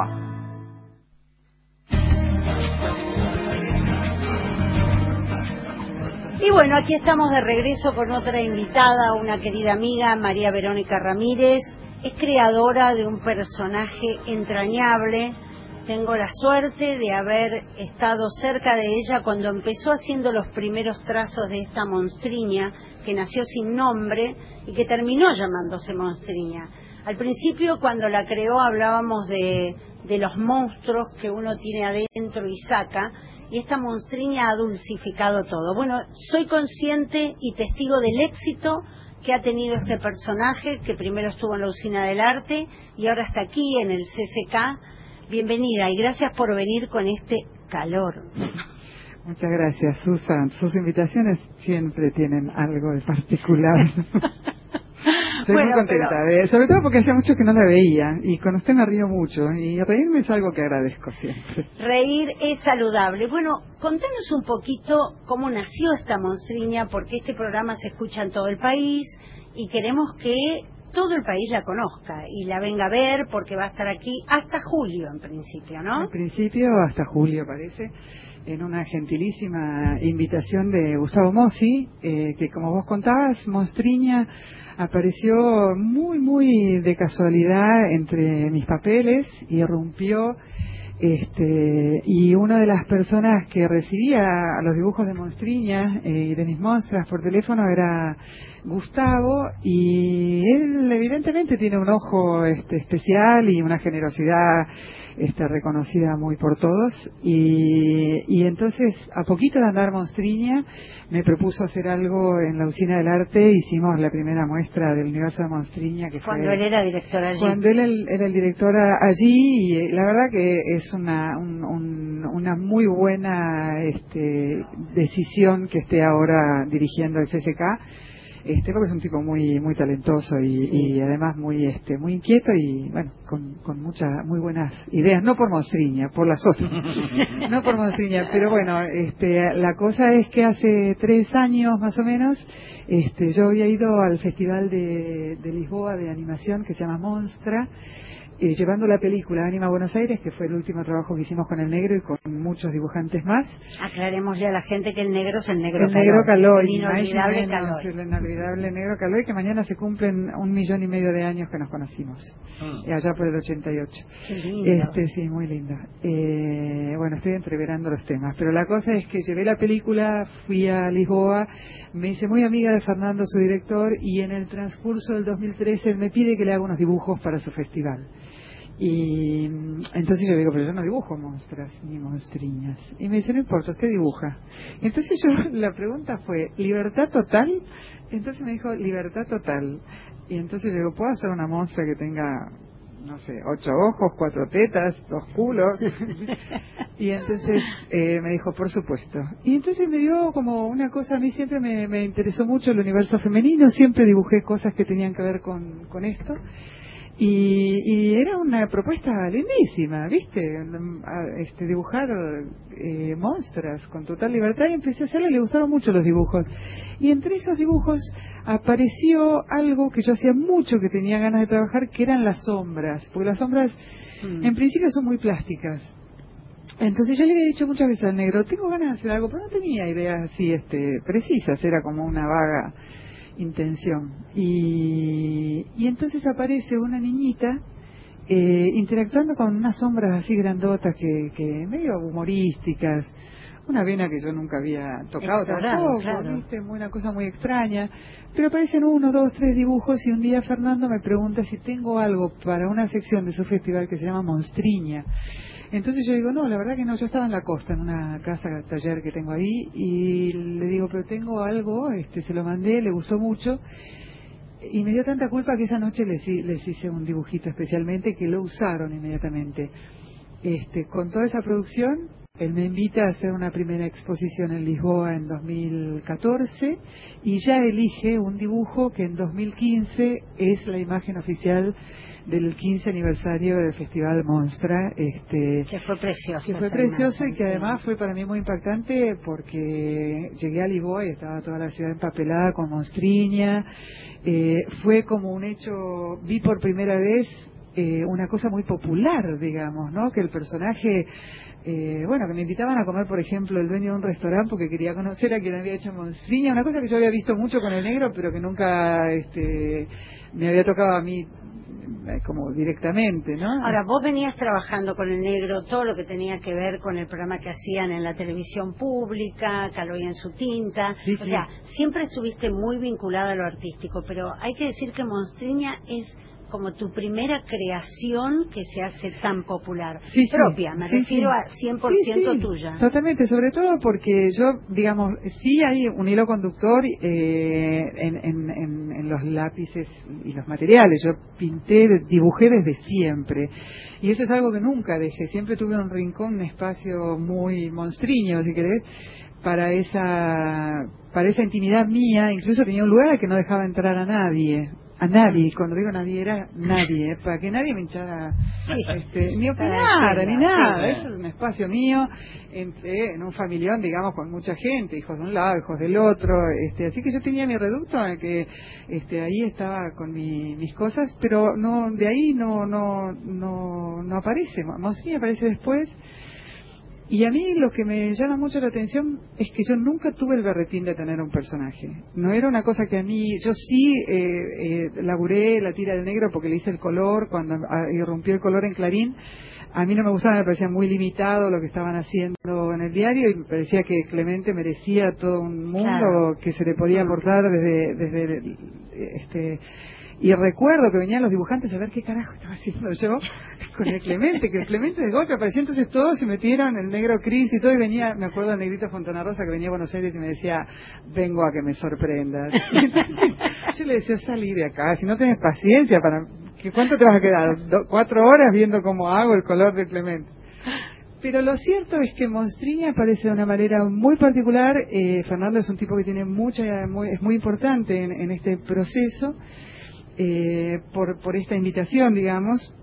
Y bueno, aquí estamos de regreso con otra invitada, una querida amiga, María Verónica Ramírez. Es creadora de un personaje entrañable. Tengo la suerte de haber estado cerca de ella cuando empezó haciendo los primeros trazos de esta monstriña que nació sin nombre y que terminó llamándose monstriña. Al principio, cuando la creó, hablábamos de, de los monstruos que uno tiene adentro y saca, y esta monstriña ha dulcificado todo. Bueno, soy consciente y testigo del éxito que ha tenido este personaje, que primero estuvo en la Usina del Arte y ahora está aquí en el C C K. Bienvenida y gracias por venir con este calor. Muchas gracias, Susan. Sus invitaciones siempre tienen algo de particular. Estoy Bueno, muy contenta, pero- de- sobre todo porque hace mucho que no la veía y con usted me río mucho y reírme es algo que agradezco siempre. Reír es saludable. Bueno, contanos un poquito cómo nació esta monstriña, porque este programa se escucha en todo el país y queremos que todo el país la conozca y la venga a ver, porque va a estar aquí hasta julio en principio, ¿no? En principio hasta julio parece, en una gentilísima invitación de Gustavo Mossi, eh, que como vos contabas, Monstriña apareció muy muy de casualidad entre mis papeles y irrumpió. Este, y una de las personas que recibía los dibujos de Monstriña eh, y de mis monstras por teléfono era Gustavo, y él evidentemente tiene un ojo este, especial y una generosidad este, reconocida muy por todos, y, y entonces a poquito de andar Monstriña me propuso hacer algo en la Usina del Arte. Hicimos la primera muestra del universo de Monstriña, que Cuando fue él era director allí. cuando él el- era el director a- allí, y eh, la verdad que es una un- un- una muy buena este, decisión que esté ahora dirigiendo el C S K, este, porque es un tipo muy muy talentoso y, y además muy este muy inquieto y bueno, con, con muchas muy buenas ideas, no por Monstriña, por las otras, no por Monstriña, pero bueno, este, la cosa es que hace tres años más o menos, este, yo había ido al Festival de, de Lisboa de animación que se llama Monstra, eh, llevando la película Anima Buenos Aires, que fue el último trabajo que hicimos con el negro y con muchos dibujantes más. Aclarémosle a la gente que el negro es el negro El negro Caloi, Caloi, el ni más ni inolvidable menos, Caloi. el inolvidable negro Caloi, que mañana se cumplen un millón y medio de años que nos conocimos, Mm. eh, allá por el ochenta y ocho. Qué lindo. Este, sí, muy lindo. Eh, bueno, estoy entreverando los temas, pero la cosa es que llevé la película, fui a Lisboa, me hice muy amiga de Fernando, su director, y en el transcurso del dos mil trece él me pide que le haga unos dibujos para su festival. Y mm, entonces yo digo, pero yo no dibujo monstras ni monstriñas. Y me dice, no importa, usted dibuja. Entonces yo, la pregunta fue, ¿libertad total? Entonces me dijo, libertad total. Y entonces yo digo, ¿puedo hacer una monstra que tenga, no sé, ocho ojos, cuatro tetas, dos culos? Y entonces eh, me dijo, por supuesto. Y entonces me dio como una cosa, a mí siempre me, me interesó mucho el universo femenino, siempre dibujé cosas que tenían que ver con, con esto. Y, y era una propuesta lindísima, ¿viste? A- Este, dibujar eh, monstras con total libertad, y empecé a hacerle, le gustaron mucho los dibujos. Y entre esos dibujos apareció algo que yo hacía mucho que tenía ganas de trabajar, que eran las sombras, porque las sombras Mm. en principio son muy plásticas. Entonces yo le había dicho muchas veces al negro, tengo ganas de hacer algo, pero no tenía ideas así este, precisas, era como una vaga intención. Y, y entonces aparece una niñita eh, interactuando con unas sombras así grandotas, que, que medio humorísticas, una vena que yo nunca había tocado Explorado, tampoco, claro. ¿viste? Muy- una cosa muy extraña, pero aparecen uno, dos, tres dibujos, y un día Fernando me pregunta si tengo algo para una sección de su festival que se llama Monstriña. Entonces yo digo, no, la verdad que no, yo estaba en la costa, en una casa, taller que tengo ahí, y le digo, pero tengo algo, este, se lo mandé, le gustó mucho, y me dio tanta culpa que esa noche les, hi- les hice un dibujito especialmente, que lo usaron inmediatamente. Este, con toda esa producción, él me invita a hacer una primera exposición en Lisboa en dos mil catorce, y ya elige un dibujo que en dos mil quince es la imagen oficial del quince aniversario del Festival Monstra, este, Que fue precioso. que fue esa precioso imagen, y que sí. además fue para mí muy impactante, porque llegué a Lisboa y estaba toda la ciudad empapelada con Monstriña. Eh, fue como un hecho, vi por primera vez eh, una cosa muy popular, digamos, ¿no? Que el personaje, eh, bueno, que me invitaban a comer, por ejemplo, el dueño de un restaurante porque quería conocer a quien había hecho Monstriña, una cosa que yo había visto mucho con el negro, pero que nunca este, me había tocado a mí eh, como directamente, ¿no? Ahora, vos venías trabajando con el negro todo lo que tenía que ver con el programa que hacían en la televisión pública, Caloi en su tinta. Sí, o sí. sea, siempre estuviste muy vinculada a lo artístico, pero hay que decir que Monstriña es como tu primera creación que se hace tan popular. Sí, sí. Propia, me Sí, refiero sí. a cien por ciento Sí, sí, tuya. Totalmente, sobre todo porque yo, digamos, sí hay un hilo conductor eh, en, en, en, en los lápices y los materiales. Yo pinté, dibujé desde siempre. Y eso es algo que nunca dejé. Siempre tuve un rincón, un espacio muy monstriño, si querés, para esa, para esa intimidad mía. Incluso tenía un lugar al que no dejaba entrar a nadie. a nadie, cuando digo nadie era nadie, ¿eh? Para que nadie me hinchara este, ni opinara, ni nada. Eso es un espacio mío, entre, en un familión, digamos, con mucha gente, hijos de un lado, hijos del otro, este, así que yo tenía mi reducto en el que este, ahí estaba con mi, mis cosas, pero no, de ahí no, no, no, no aparece, Monsini aparece después. Y a mí lo que me llama mucho la atención es que yo nunca tuve el berretín de tener un personaje. No era una cosa que a mí... Yo sí eh, eh, laburé la tira del negro porque le hice el color, cuando ah, irrumpió el color en Clarín. A mí no me gustaba, me parecía muy limitado lo que estaban haciendo en el diario y me parecía que Clemente merecía todo un mundo claro. que se le podía aportar desde... desde este Y recuerdo que venían los dibujantes a ver qué carajo estaba haciendo yo con el Clemente, que el Clemente de golpe apareció, entonces todos se metieron, el negro Cris y todo, y venía, me acuerdo del negrito Fontana Rosa que venía a Buenos Aires y me decía, vengo a que me sorprendas. Yo le decía, salí de acá, si no tenés paciencia, para ¿cuánto te vas a quedar? Do, ¿Cuatro horas viendo cómo hago el color del Clemente? Pero lo cierto es que Monstrini aparece de una manera muy particular. eh, Fernando es un tipo que tiene mucha, muy, es muy importante en, en este proceso. Eh, por, por esta invitación, digamos,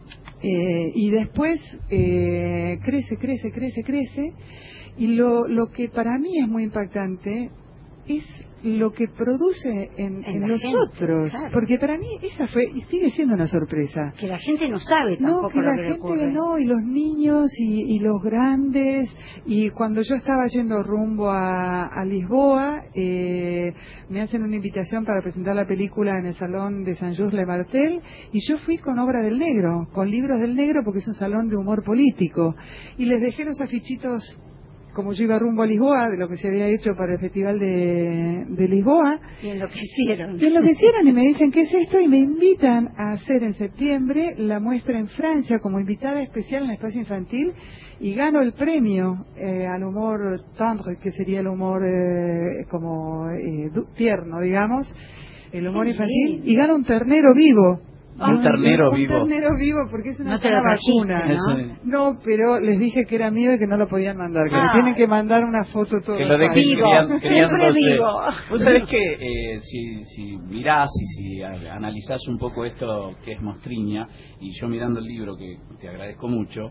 eh, y después eh, crece, crece, crece, crece, y lo, lo que para mí es muy impactante es lo que produce en, en, en los gente, otros, claro. Porque para mí esa fue y sigue siendo una sorpresa. Que la gente no sabe tampoco no, que lo la que gente le ocurre. No, y los niños y, y los grandes, y cuando yo estaba yendo rumbo a, a Lisboa, eh, me hacen una invitación para presentar la película en el Salón de Saint-Just-le-Martel, y yo fui con Obra del Negro, con libros del negro, porque es un salón de humor político, y les dejé los afichitos como yo iba rumbo a Lisboa, de lo que se había hecho para el Festival de, de Lisboa. Y en lo que hicieron. Y en lo que hicieron, y me dicen, ¿qué es esto? Y me invitan a hacer en septiembre la muestra en Francia como invitada especial en el espacio infantil, y gano el premio eh, al humor tendre, que sería el humor eh, como eh, tierno, digamos, el humor infantil, y gano un ternero vivo. Un ternero un, vivo. Un ternero vivo, porque es una no te lo vacuna, ¿no? No, pero les dije que era mío y que no lo podían mandar, que ah, me tienen que mandar una foto todo. Que lo dejen vivo, siempre vivo. Vos sabés que eh, si, si mirás y si analizás un poco esto que es Mostriña, y yo mirando el libro, que te agradezco mucho,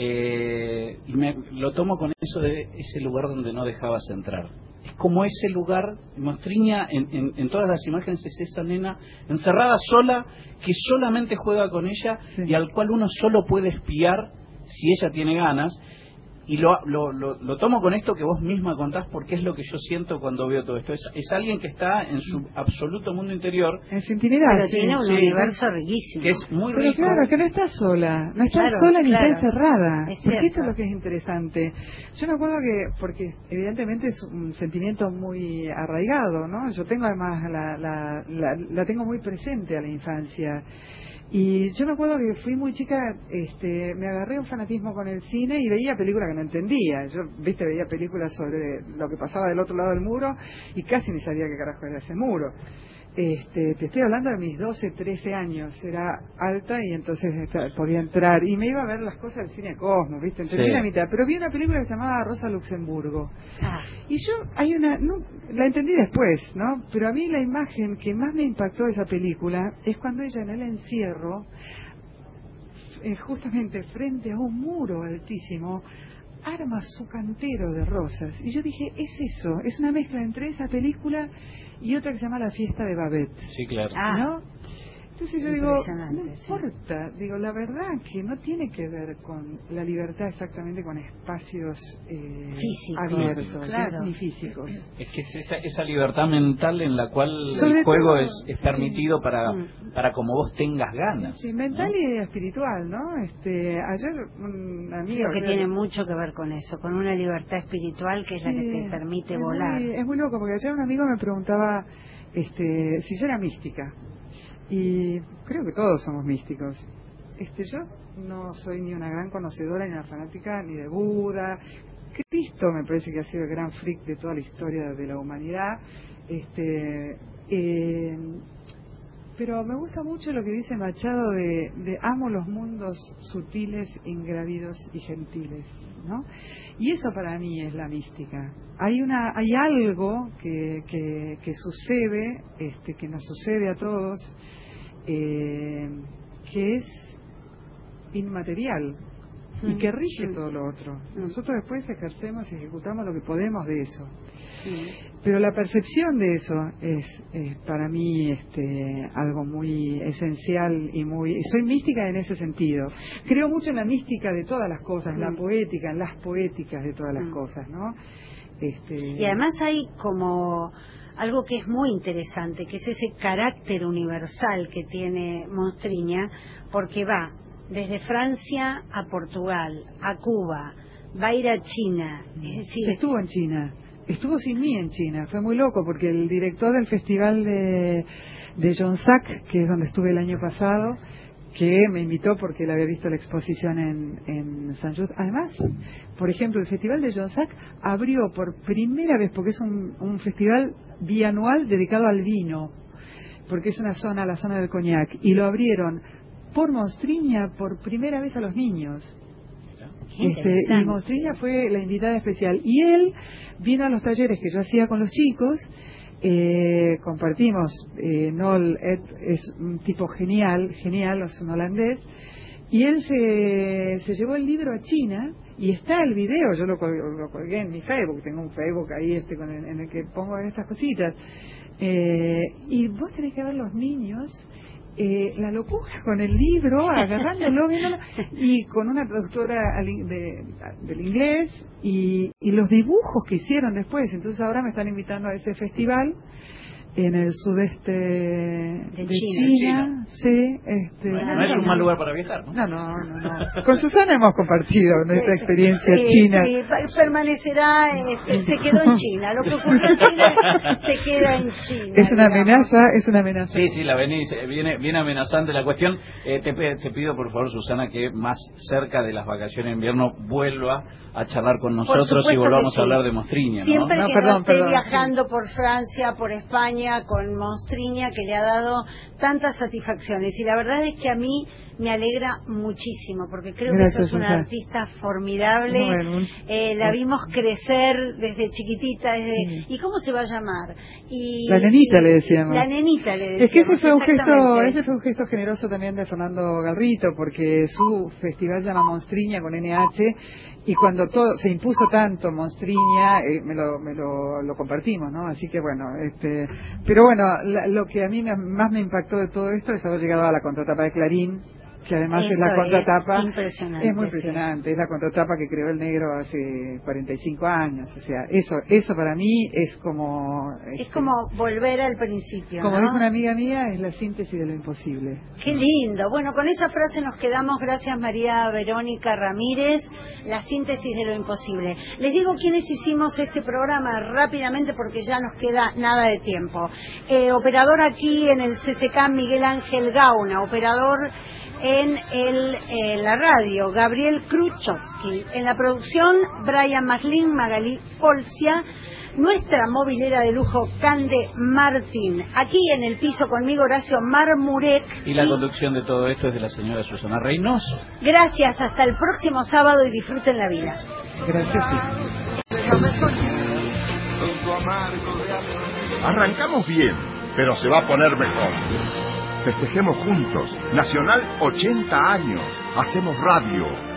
eh, y me, lo tomo con eso de ese lugar donde no dejabas entrar. Como ese lugar, Mostriña en, en, en todas las imágenes es esa nena encerrada sola, que solamente juega con ella, sí. Y al cual uno solo puede espiar si ella tiene ganas. Y lo, lo, lo, lo tomo con esto que vos misma contás, porque es lo que yo siento cuando veo todo esto. Es, es alguien que está en su absoluto mundo interior. En su intimidad. Pero sí, tiene un sí, universo riquísimo. Que es muy Pero rico. Claro, que no está sola. No está claro, sola ni claro. está encerrada. Es porque esto es lo que es interesante. Yo me acuerdo que, porque evidentemente es un sentimiento muy arraigado, ¿no? Yo tengo además, la, la, la, la tengo muy presente a la infancia. Y yo me acuerdo que fui muy chica, este, me agarré un fanatismo con el cine y veía películas que no entendía. Yo, viste, veía películas sobre lo que pasaba del otro lado del muro y casi ni sabía qué carajo era ese muro. Este, te estoy hablando de mis doce, trece años, era alta y entonces podía entrar y me iba a ver las cosas del cine Cosmos, viste, entendí sí. La mitad, pero vi una película que se llamaba Rosa Luxemburgo ah. y yo, hay una, no, la entendí después, ¿no? Pero a mí la imagen que más me impactó de esa película es cuando ella en el encierro, eh, justamente frente a un muro altísimo, arma su cantero de rosas. Y yo dije, es eso, es una mezcla entre esa película y otra que se llama La fiesta de Babette. Sí, claro. Ah. ¿No? Entonces yo digo, no importa, digo, la verdad que no tiene que ver con la libertad exactamente con espacios eh, físicos, abiertos, claro. Ni físicos. Es que es esa, esa libertad mental en la cual Sobre el juego todo, es, es permitido para, mm. para como vos tengas ganas. Sí, mental, ¿no? Y espiritual, ¿no? Este, ayer un amigo... Creo que tiene mucho que ver con eso, con una libertad espiritual que es sí, la que te permite es volar. Muy, es muy loco, porque ayer un amigo me preguntaba este, si yo era mística. Y creo que todos somos místicos. Este, yo no soy ni una gran conocedora ni una fanática ni de Buda. Cristo me parece que ha sido el gran freak de toda la historia de la humanidad. Este, eh, Pero me gusta mucho lo que dice Machado de, de amo los mundos sutiles, ingrávidos y gentiles, ¿no? Y eso para mí es la mística. Hay una, hay algo que, que, que sucede, este, que nos sucede a todos, eh, que es inmaterial y que rige todo lo otro. Nosotros después ejercemos y ejecutamos lo que podemos de eso. Pero la percepción de eso es, es para mí este, algo muy esencial y muy... Soy mística en ese sentido. Creo mucho en la mística de todas las cosas, en la poética, en las poéticas de todas las cosas, ¿no? Este... Y además hay como algo que es muy interesante, que es ese carácter universal que tiene Monstriña, porque va desde Francia a Portugal, a Cuba, va a ir a China. Es decir, estuvo en China. Estuvo sin mí en China, fue muy loco porque el director del festival de, de Jonsac, que es donde estuve el año pasado, que me invitó porque él había visto la exposición en, en Saint Just. Además, por ejemplo, el festival de Jonsac abrió por primera vez, porque es un, un festival bianual dedicado al vino, porque es una zona, la zona del Cognac, y lo abrieron por Monstriña por primera vez a los niños. Este, y Monstriña fue la invitada especial y él vino a los talleres que yo hacía con los chicos, eh, compartimos, eh, Noel Ed es un tipo genial, genial, es un holandés, y él se, se llevó el libro a China y está el video, yo lo, col, lo colgué en mi Facebook, tengo un Facebook ahí este con el, en el que pongo estas cositas, eh, y vos tenés que ver los niños. Eh, la locura con el libro, agarrándolo, viéndolo, y con una traductora de, del inglés, y, y los dibujos que hicieron después. Entonces ahora me están invitando a ese festival en el sudeste de, de China. China. Sí, este, bueno, no es un mal lugar para viajar, ¿no? No, no, no, no. Con Susana hemos compartido nuestra experiencia sí, china. Sí, permanecerá, este, se quedó en China. Lo que ocurrió en China se queda en China. Es una digamos. amenaza, es una amenaza. Sí, sí, la venís, viene, viene amenazante la cuestión. Eh, te, te pido, por favor, Susana, que más cerca de las vacaciones de invierno vuelva a charlar con nosotros y volvamos sí. a hablar de Monstriña, ¿no? Siempre no, que perdón, no esté perdón, viajando sí. por Francia, por España, con Monstriña, que le ha dado tantas satisfacciones. Y la verdad es que a mí me alegra muchísimo, porque creo Gracias, que sos una Susana. artista formidable. Bueno, eh, la vimos crecer desde chiquitita, desde sí. ¿y cómo se va a llamar? Y, la nenita y, le decíamos. La nenita le decíamos. Es que ese fue un gesto, ese fue un gesto generoso también de Fernando Galrito, porque su festival se llama Monstriña con N H, y cuando todo se impuso tanto Monstriña, eh, me, lo, me lo, lo compartimos, ¿no? Así que bueno, este, pero bueno, la, lo que a mí me, más me impactó de todo esto es haber llegado a la contratapa de Clarín, que además Eso es la contratapa, es, es muy impresionante, sí. Es la contratapa que creó el negro hace cuarenta y cinco años, o sea, eso eso para mí es como... Es este, como volver al principio, Como ¿no? dijo una amiga mía, es la síntesis de lo imposible. Qué lindo. Bueno, con esa frase nos quedamos. Gracias, María Verónica Ramírez, la síntesis de lo imposible. Les digo quiénes hicimos este programa rápidamente porque ya nos queda nada de tiempo. Eh, operador aquí en el C C K, Miguel Ángel Gauna. Operador en el, eh, la radio, Gabriel Kruchowski. En la producción, Brian Maslin, Magalí Folcia. Nuestra movilera de lujo, Cande Martín. Aquí en el piso conmigo, Horacio Marmurek. Y la conducción de todo esto es de la señora Susana Reynoso. Gracias, hasta el próximo sábado y disfruten la vida. Gracias. Arrancamos bien, pero se va a poner mejor. Festejemos juntos. Nacional ochenta años. Hacemos radio.